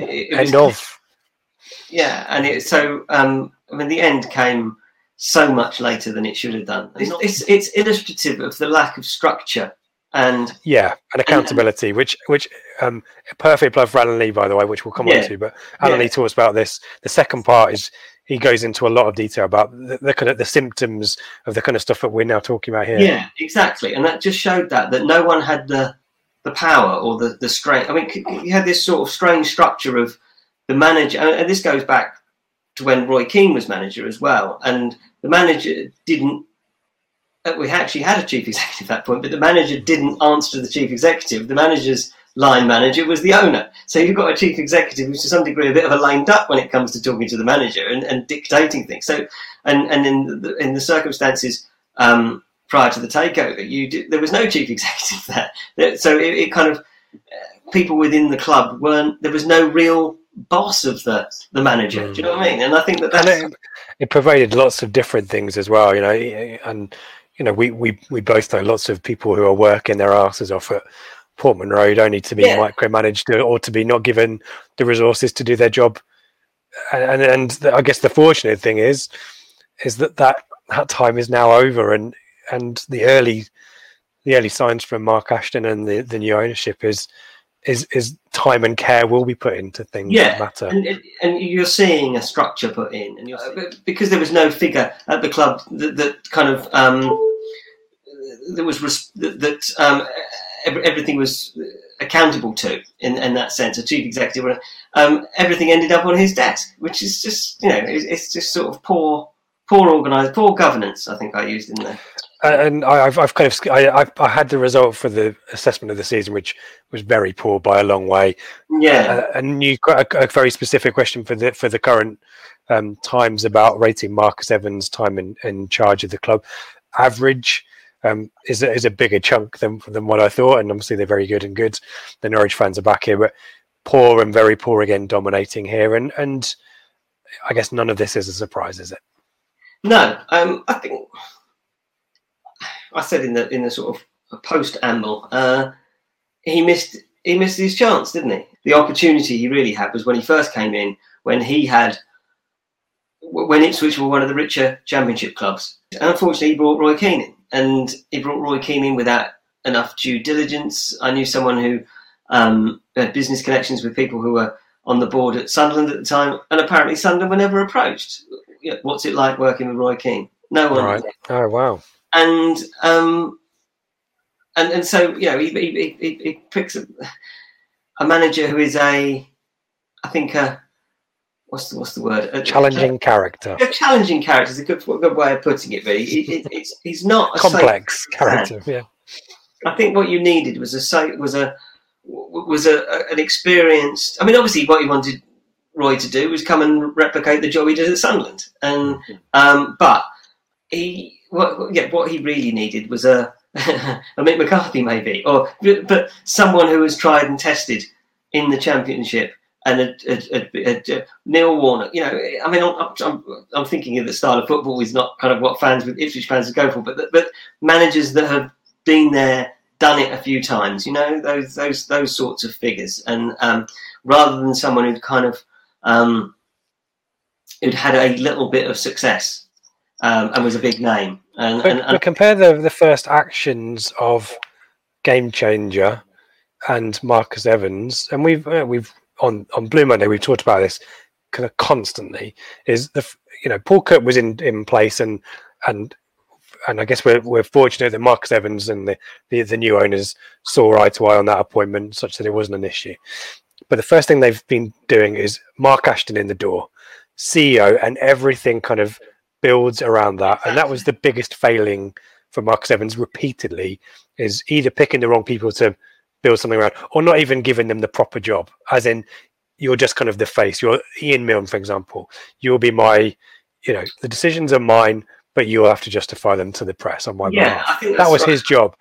the end came so much later than it should have done. It's illustrative of the lack of structure and accountability, which perfect plug for Alan Lee, by the way, which we'll come on to. But Alan Lee talks about this. The second part is he goes into a lot of detail about the kind of the symptoms of the kind of stuff that we're now talking about here. Yeah, exactly, and that just showed that no one had the power or the strength. I mean, you had this sort of strange structure of the manager, and this goes back to when Roy Keane was manager as well. And the manager didn't. We actually had a chief executive at that point, but the manager didn't answer to the chief executive. The manager's line manager was the owner. So you've got a chief executive who's to some degree a bit of a lame duck when it comes to talking to the manager and dictating things. So, and in the circumstances prior to the takeover, there was no chief executive there. So it kind of people within the club there was no real boss of the manager. Do you know what I mean? And I think it provided lots of different things as well. We both know lots of people who are working their asses off at Portman Road only to be micromanaged or to be not given the resources to do their job. And I guess the fortunate thing is that time is now over, and the early signs from Mark Ashton and the new ownership is time and care will be put into things that matter. And you're seeing a structure put in, and because there was no figure at the club that kind of everything was accountable to in that sense. A chief executive, everything ended up on his desk, which is just it's just sort of poor organised, poor governance. I think I used in there. And I had the result for the assessment of the season, which was very poor by a long way. Yeah, and you got a very specific question for the current times about rating Marcus Evans' time in charge of the club. Average is a bigger chunk than what I thought, and obviously they're very good. The Norwich fans are back here, but poor and very poor again, dominating here. And I guess none of this is a surprise, is it? No, I think. I said in the sort of post amble, he missed his chance, didn't he? The opportunity he really had was when he first came in, when Ipswich were one of the richer Championship clubs. And unfortunately, he brought Roy Keane in, and he brought Roy Keane in without enough due diligence. I knew someone who had business connections with people who were on the board at Sunderland at the time, and apparently Sunderland were never approached. What's it like working with Roy Keane? No one. Right. Oh wow. And so he picks a manager who is what's the word? A challenging character. A challenging character is a good way of putting it. Really, he's not a complex character. Yeah. I think what you needed was an experienced. I mean, obviously, what he wanted Roy to do was come and replicate the job he did at Sunderland, and but what he really needed was a Mick McCarthy maybe, but someone who was tried and tested in the Championship, and a Neil Warnock. I mean, I'm thinking of the style of football is not kind of what Ipswich fans would go for, but managers that have been there, done it a few times. Those sorts of figures, and rather than someone who'd kind of who'd had a little bit of success and was a big name. But compare the first actions of Game Changer and Marcus Evans, and we've on Blue Monday we've talked about this kind of constantly. Is Paul Cook was in place, and I guess we're fortunate that Marcus Evans and the new owners saw eye to eye on that appointment, such that it wasn't an issue. But the first thing they've been doing is Mark Ashton in the door, CEO, and everything kind of builds around that. And that was the biggest failing for Marcus Evans repeatedly, is either picking the wrong people to build something around, or not even giving them the proper job. As in, you're just kind of the face. You're Ian Milne, for example. You'll be my, the decisions are mine, but you'll have to justify them to the press on my behalf. I think that was his job.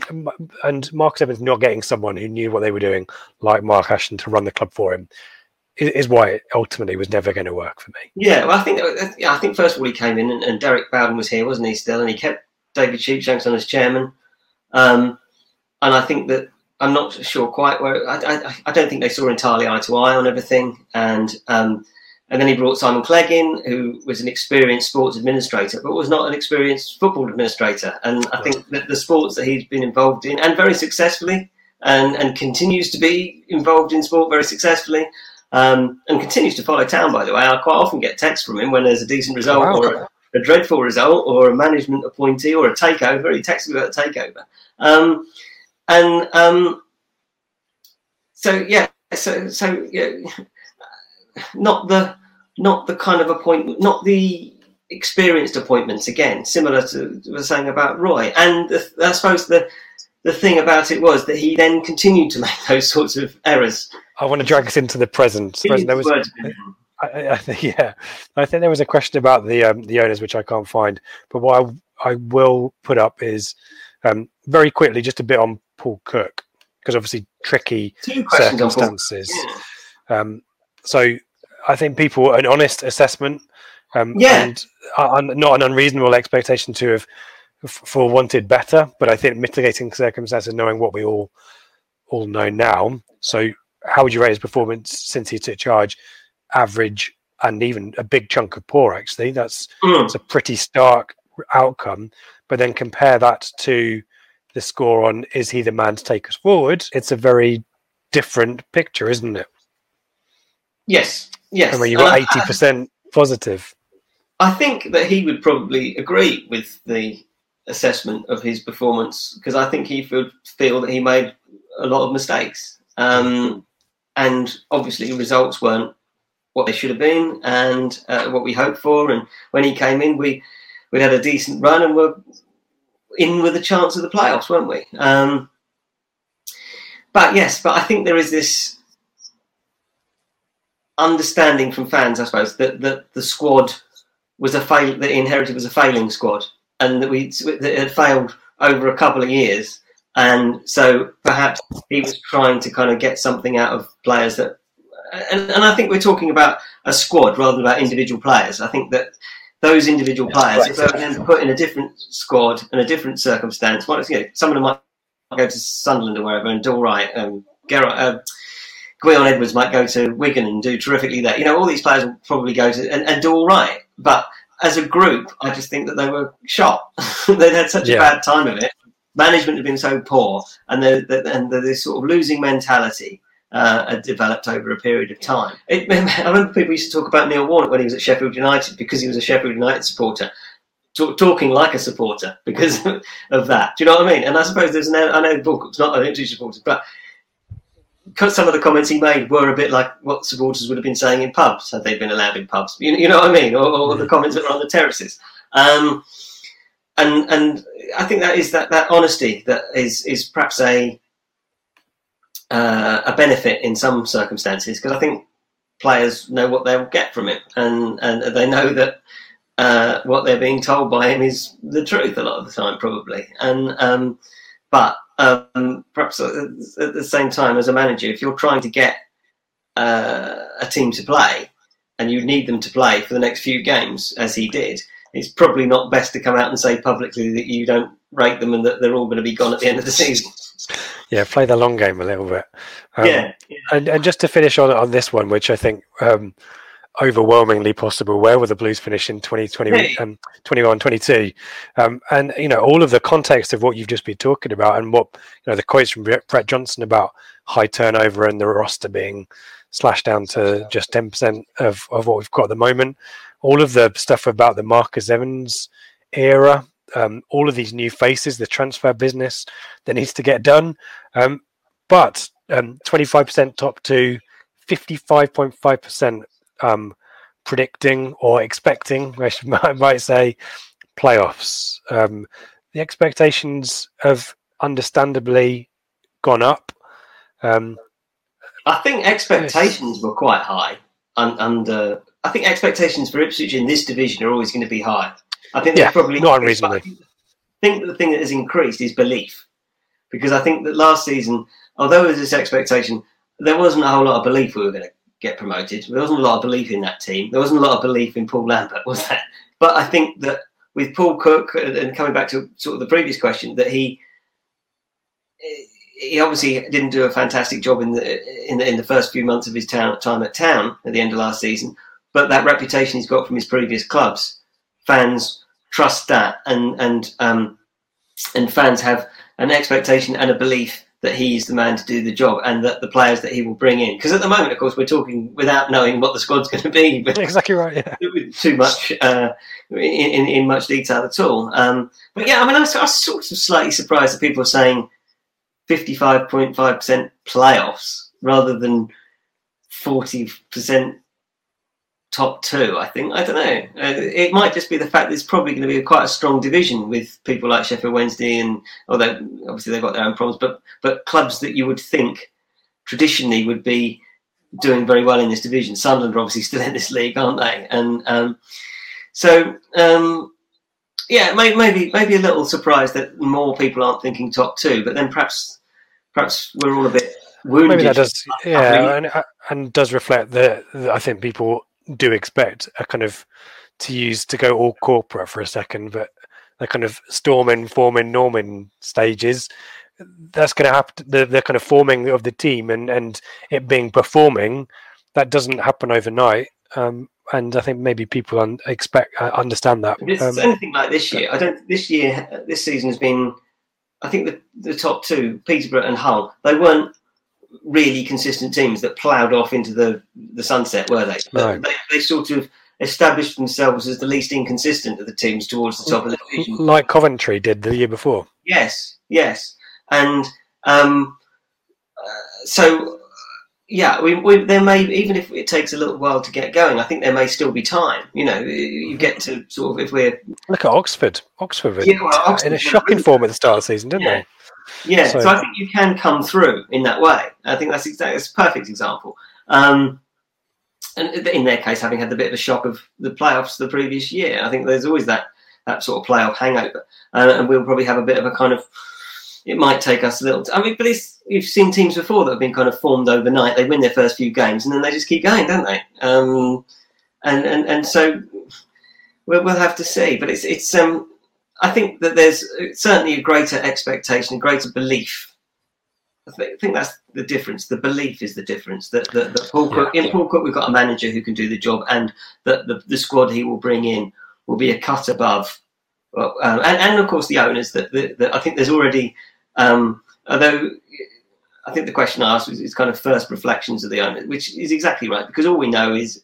And Marcus Evans not getting someone who knew what they were doing, like Mark Ashton, to run the club for him, is why it ultimately was never going to work for me. Yeah, well, I think first of all he came in and Derek Bowden was here, wasn't he? Still, and he kept David Sheepshanks on as chairman. And I think that I'm not sure quite where. I don't think they saw entirely eye to eye on everything. And then he brought Simon Clegg in, who was an experienced sports administrator, but was not an experienced football administrator. And I think that the sports that he's been involved in, and very successfully, and continues to be involved in sport very successfully, and continues to follow Town, by the way. I quite often get texts from him when there's a decent result or a dreadful result or a management appointee or a takeover. He texts me about a takeover. Not the kind of appointment, not the experienced appointments, again, similar to what I was saying about Roy. And I suppose the thing about it was that he then continued to make those sorts of errors. I want to drag us into the present. I think there was a question about the owners, which I can't find. But what I will put up is very quickly just a bit on Paul Cook, because obviously tricky circumstances. So I think people, an honest assessment, and not an unreasonable expectation to have for wanted better, but I think mitigating circumstances, knowing what we all know now. So how would you rate his performance since he took charge? Average, and even a big chunk of poor, actually. That's a pretty stark outcome. But then compare that to the score on is he the man to take us forward? It's a very different picture, isn't it? Yes. I mean, you've got 80% positive. I think that he would probably agree with the assessment of his performance, because I think he would feel that he made a lot of mistakes. And obviously results weren't what they should have been and what we hoped for. And when he came in, we had a decent run and were in with a chance of the playoffs, weren't we? But I think there is this understanding from fans, I suppose, that the squad was that he inherited was a failing squad, and that it had failed over a couple of years. And so perhaps he was trying to kind of get something out of players that, and I think we're talking about a squad rather than about individual players. I think that those individual players, if they were then put in a different squad and a different circumstance, some of them might go to Sunderland or wherever and do all right. Gwion Edwards might go to Wigan and do terrifically there. All these players will probably go to and do all right. But as a group, I just think that they were shot. They'd had such a bad time of it. Management had been so poor, and this sort of losing mentality had developed over a period of time. I remember people used to talk about Neil Warnock when he was at Sheffield United, because he was a Sheffield United supporter, talking like a supporter because of that. Do you know what I mean? And I suppose I know Bulcock's not an Ipswich supporter, but some of the comments he made were a bit like what supporters would have been saying in pubs had they been allowed in pubs. You know what I mean? Or the comments that were on the terraces. And I think that honesty that is perhaps a benefit in some circumstances, because I think players know what they'll get from it, and they know that what they're being told by him is the truth a lot of the time, probably. But perhaps at the same time, as a manager, if you're trying to get a team to play and you need them to play for the next few games, as he did, it's probably not best to come out and say publicly that you don't rate them and that they're all going to be gone at the end of the season. Yeah, play the long game a little bit. And just to finish on this one, which I think overwhelmingly possible, where will the Blues finish in 2020, 21-22? And all of the context of what you've just been talking about, and what the quotes from Brett Johnson about high turnover and the roster being slashed down to just 10% of what we've got at the moment, all of the stuff about the Marcus Evans era, all of these new faces, the transfer business that needs to get done, but 25% top to 55.5% predicting or expecting, I might say, playoffs. The expectations have understandably gone up. I think expectations were quite high. I think expectations for Ipswich in this division are always going to be high. I think they're probably not unreasonably. I think the thing that has increased is belief, because I think that last season, although there was this expectation, there wasn't a whole lot of belief we were going to get promoted. There wasn't a lot of belief in that team. There wasn't a lot of belief in Paul Lambert, was there? But I think that with Paul Cook, and coming back to sort of the previous question, that he obviously didn't do a fantastic job in the first few months of his time at Town at the end of last season. But that reputation he's got from his previous clubs, fans trust that, and fans have an expectation and a belief that he's the man to do the job, and that the players that he will bring in. Because at the moment, of course, we're talking without knowing what the squad's going to be. But exactly right, yeah. Too much in much detail at all. But yeah, I mean, I was sort of slightly surprised that people are saying 55.5% playoffs rather than 40% top two. I think, I don't know. It might just be the fact that it's probably going to be quite a strong division with people like Sheffield Wednesday, and although obviously they've got their own problems, but clubs that you would think traditionally would be doing very well in this division. Sunderland are obviously still in this league, aren't they? And yeah, maybe a little surprised that more people aren't thinking top two, but then perhaps we're all a bit wounded. Maybe that does, yeah, and does reflect that I think people do expect a kind of to go all corporate for a second, but the kind of storming, forming, norming stages, that's going to happen. The kind of forming of the team and it being performing, that doesn't happen overnight. And I think maybe people understand that. If it's anything like this year, this season has been, I think the top two, Peterborough and Hull, they weren't really consistent teams that ploughed off into the sunset, were they? No. They sort of established themselves as the least inconsistent of the teams towards the top of the division. Like Coventry did the year before. Yes. And so, yeah, we there may, even if it takes a little while to get going, I think there may still be time. You know, you get to sort of, if we're... Look at Oxford. Oxford in a shocking form at the start of the season, didn't they? Yeah, so I think you can come through in that way. I think that's a perfect example. And in their case, having had the bit of a shock of the playoffs the previous year, I think there's always that sort of playoff hangover. And we'll probably have a bit of a kind of, it might take us a little... but you've seen teams before that have been kind of formed overnight. They win their first few games and then they just keep going, don't they? And so we'll have to see. But it's I think that there's certainly a greater expectation, a greater belief. I think that's the difference. The belief is the difference. That Paul Cook, in Paul Cook, we've got a manager who can do the job, and that the squad he will bring in will be a cut above. And of course the owners. That I think there's already, although I think the question I asked is kind of first reflections of the owners, which is exactly right, because all we know is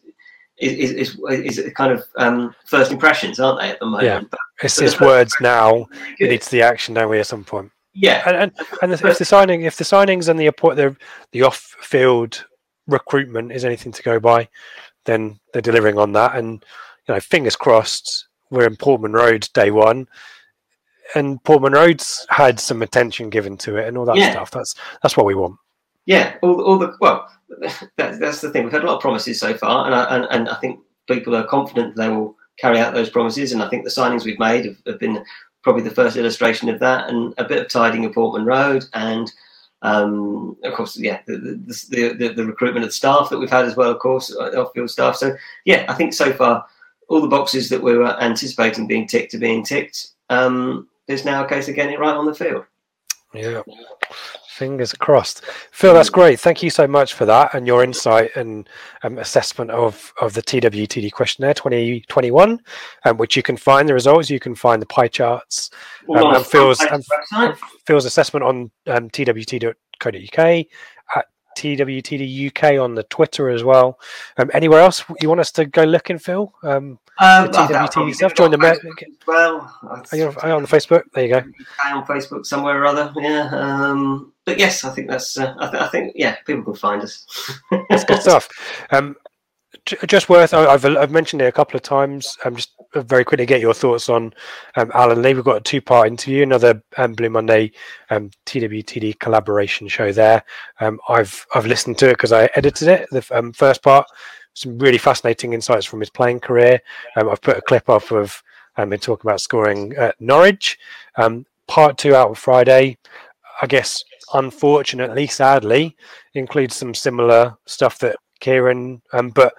kind of first impressions, aren't they, at the moment? Yeah. It's words now. It needs the action, don't we, at some point? Yeah, and if the signings and the off-field recruitment is anything to go by, then they're delivering on that. And fingers crossed, we're in Portman Road day one, and Portman Road's had some attention given to it and all that stuff. That's what we want. Yeah, that's the thing. We've had a lot of promises so far, and I think people are confident they will carry out those promises. And I think the signings we've made have been probably the first illustration of that, and a bit of tidying of Portman Road, and of course, the recruitment of the staff that we've had as well, of course, off-field staff. So yeah, I think so far all the boxes that we were anticipating being ticked are being ticked. There's now a case of getting it right on the field. Yeah. Fingers crossed. Phil, that's great. Thank you so much for that and your insight and assessment of the TWTD questionnaire 2021, which you can find the results. You can find the pie charts and Phil's assessment on twt.co.uk, at TWTD UK on the Twitter as well. Anywhere else you want us to go looking, Phil? TWTD stuff. Join the well. Are you on the Facebook? There you go. On Facebook somewhere or other. Yeah. But yes, I think that's. I think people can find us. That's good stuff. Just worth. I've mentioned it a couple of times. Just very quickly get your thoughts on Alan Lee. We've got a 2-part interview, another Blue Monday TWTD collaboration show there. I've listened to it because I edited it. The first part, some really fascinating insights from his playing career. I've put a clip off of him talking about scoring at Norwich. Part 2 out on Friday. I guess, unfortunately, sadly, includes some similar stuff that Kieran, but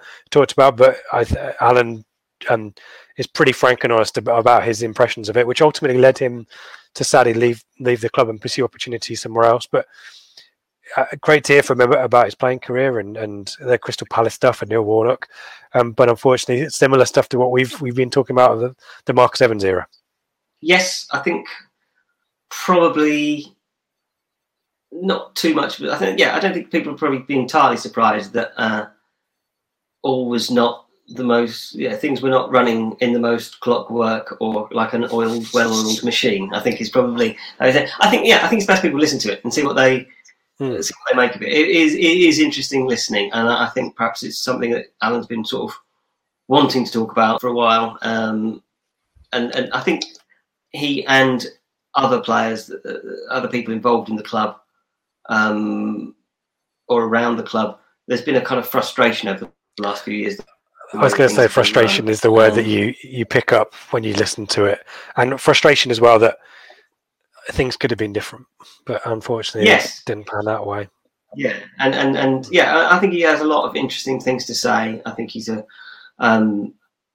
Alan is pretty frank and honest about his impressions of it, which ultimately led him to sadly leave the club and pursue opportunities somewhere else. But great to hear from him about his playing career and the Crystal Palace stuff and Neil Warnock. But unfortunately, it's similar stuff to what we've been talking about of the Marcus Evans era. Yes, I think probably not too much. But I don't think people will probably be entirely surprised that all was not the most. Things were not running in the most clockwork or like an well-oiled machine. I think it's probably. I think it's best people listen to it and see what they. See what they make of it. It is interesting listening, and I think perhaps it's something that Alan's been sort of wanting to talk about for a while. And I think he and other players, other people involved in the club or around the club, there's been a kind of frustration over the last few years. I was going to say frustration is the word that you pick up when you listen to it, and frustration as well that things could have been different, but unfortunately, it didn't pan that way. Yeah, and I think he has a lot of interesting things to say. I think he's a lot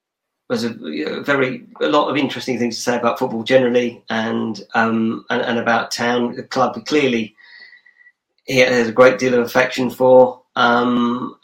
of interesting things to say about football generally, and about Town, the club. Clearly, he has a great deal of affection for, and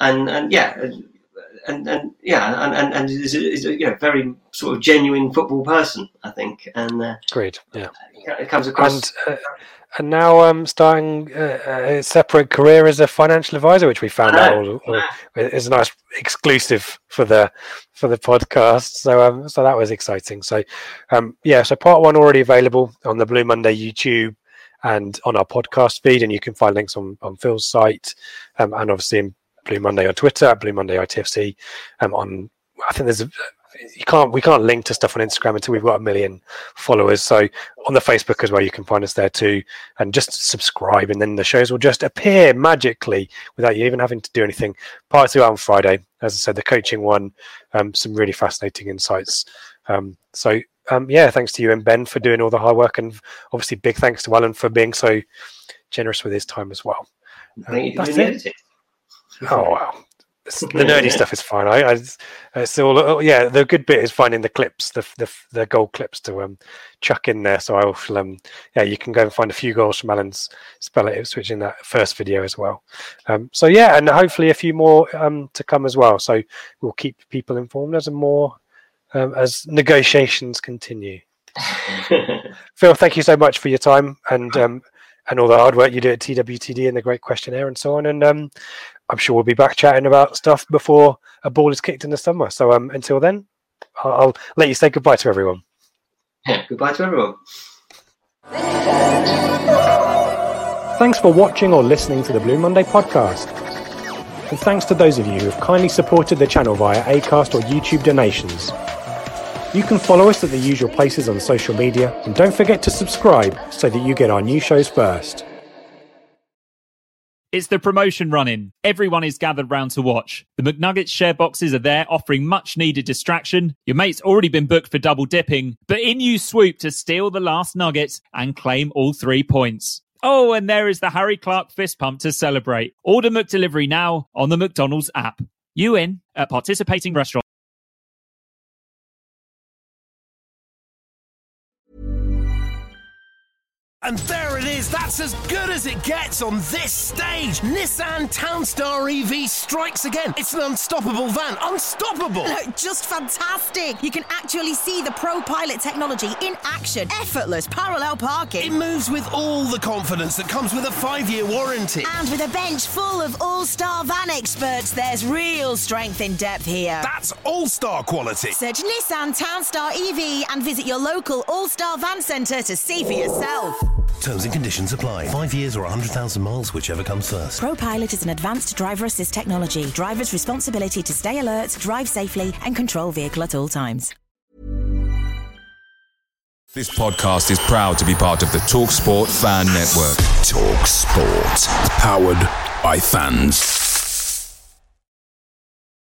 is a very sort of genuine football person, I think. And great, yeah. It comes across. And now starting a separate career as a financial advisor, which we found out is a nice exclusive for the podcast. So that was exciting. So so part one already available on the Blue Monday YouTube and on our podcast feed, and you can find links on Phil's site and obviously in Blue Monday on Twitter at Blue Monday ITFC. I think we can't link to stuff on Instagram until we've got 1 million followers. So on the Facebook as well, you can find us there too, and just subscribe, and then the shows will just appear magically without you even having to do anything. Part 2 out on Friday, as I said, the coaching one, some really fascinating insights. Thanks to you and Ben for doing all the hard work, and obviously big thanks to Alan for being so generous with his time as well. That's it. Oh wow. The nerdy stuff is fine. It's all the good bit is finding the clips, the goal clips to chuck in there. So you can go and find a few goals from Alan's Spell at Ipswich in that first video as well. And hopefully a few more to come as well. So we'll keep people informed as negotiations continue. Phil, thank you so much for your time and all the hard work you do at TWTD and the great questionnaire and so on. And I'm sure we'll be back chatting about stuff before a ball is kicked in the summer. So until then, I'll let you say goodbye to everyone. Yeah, goodbye to everyone. Thanks for watching or listening to the Blue Monday podcast. And thanks to those of you who have kindly supported the channel via Acast or YouTube donations. You can follow us at the usual places on social media, and don't forget to subscribe so that you get our new shows first. It's the promotion run-in. Everyone is gathered round to watch. The McNuggets share boxes are there, offering much-needed distraction. Your mate's already been booked for double dipping, but in you swoop to steal the last nugget and claim all 3 points. Oh, and there is the Harry Clark fist pump to celebrate. Order McDelivery now on the McDonald's app. You in at participating restaurants. And there it is, that's as good as it gets on this stage. Nissan Townstar EV strikes again. It's an unstoppable van, unstoppable. Just fantastic. You can actually see the ProPilot technology in action. Effortless parallel parking. It moves with all the confidence that comes with a 5-year warranty. And with a bench full of all-star van experts, there's real strength in depth here. That's all-star quality. Search Nissan Townstar EV and visit your local all-star van centre to see for yourself. Terms and conditions apply. 5 years or 100,000 miles, whichever comes first. ProPilot is an advanced driver assist technology. Driver's responsibility to stay alert, drive safely, and control vehicle at all times. This podcast is proud to be part of the TalkSport Fan Network. TalkSport. Powered by fans.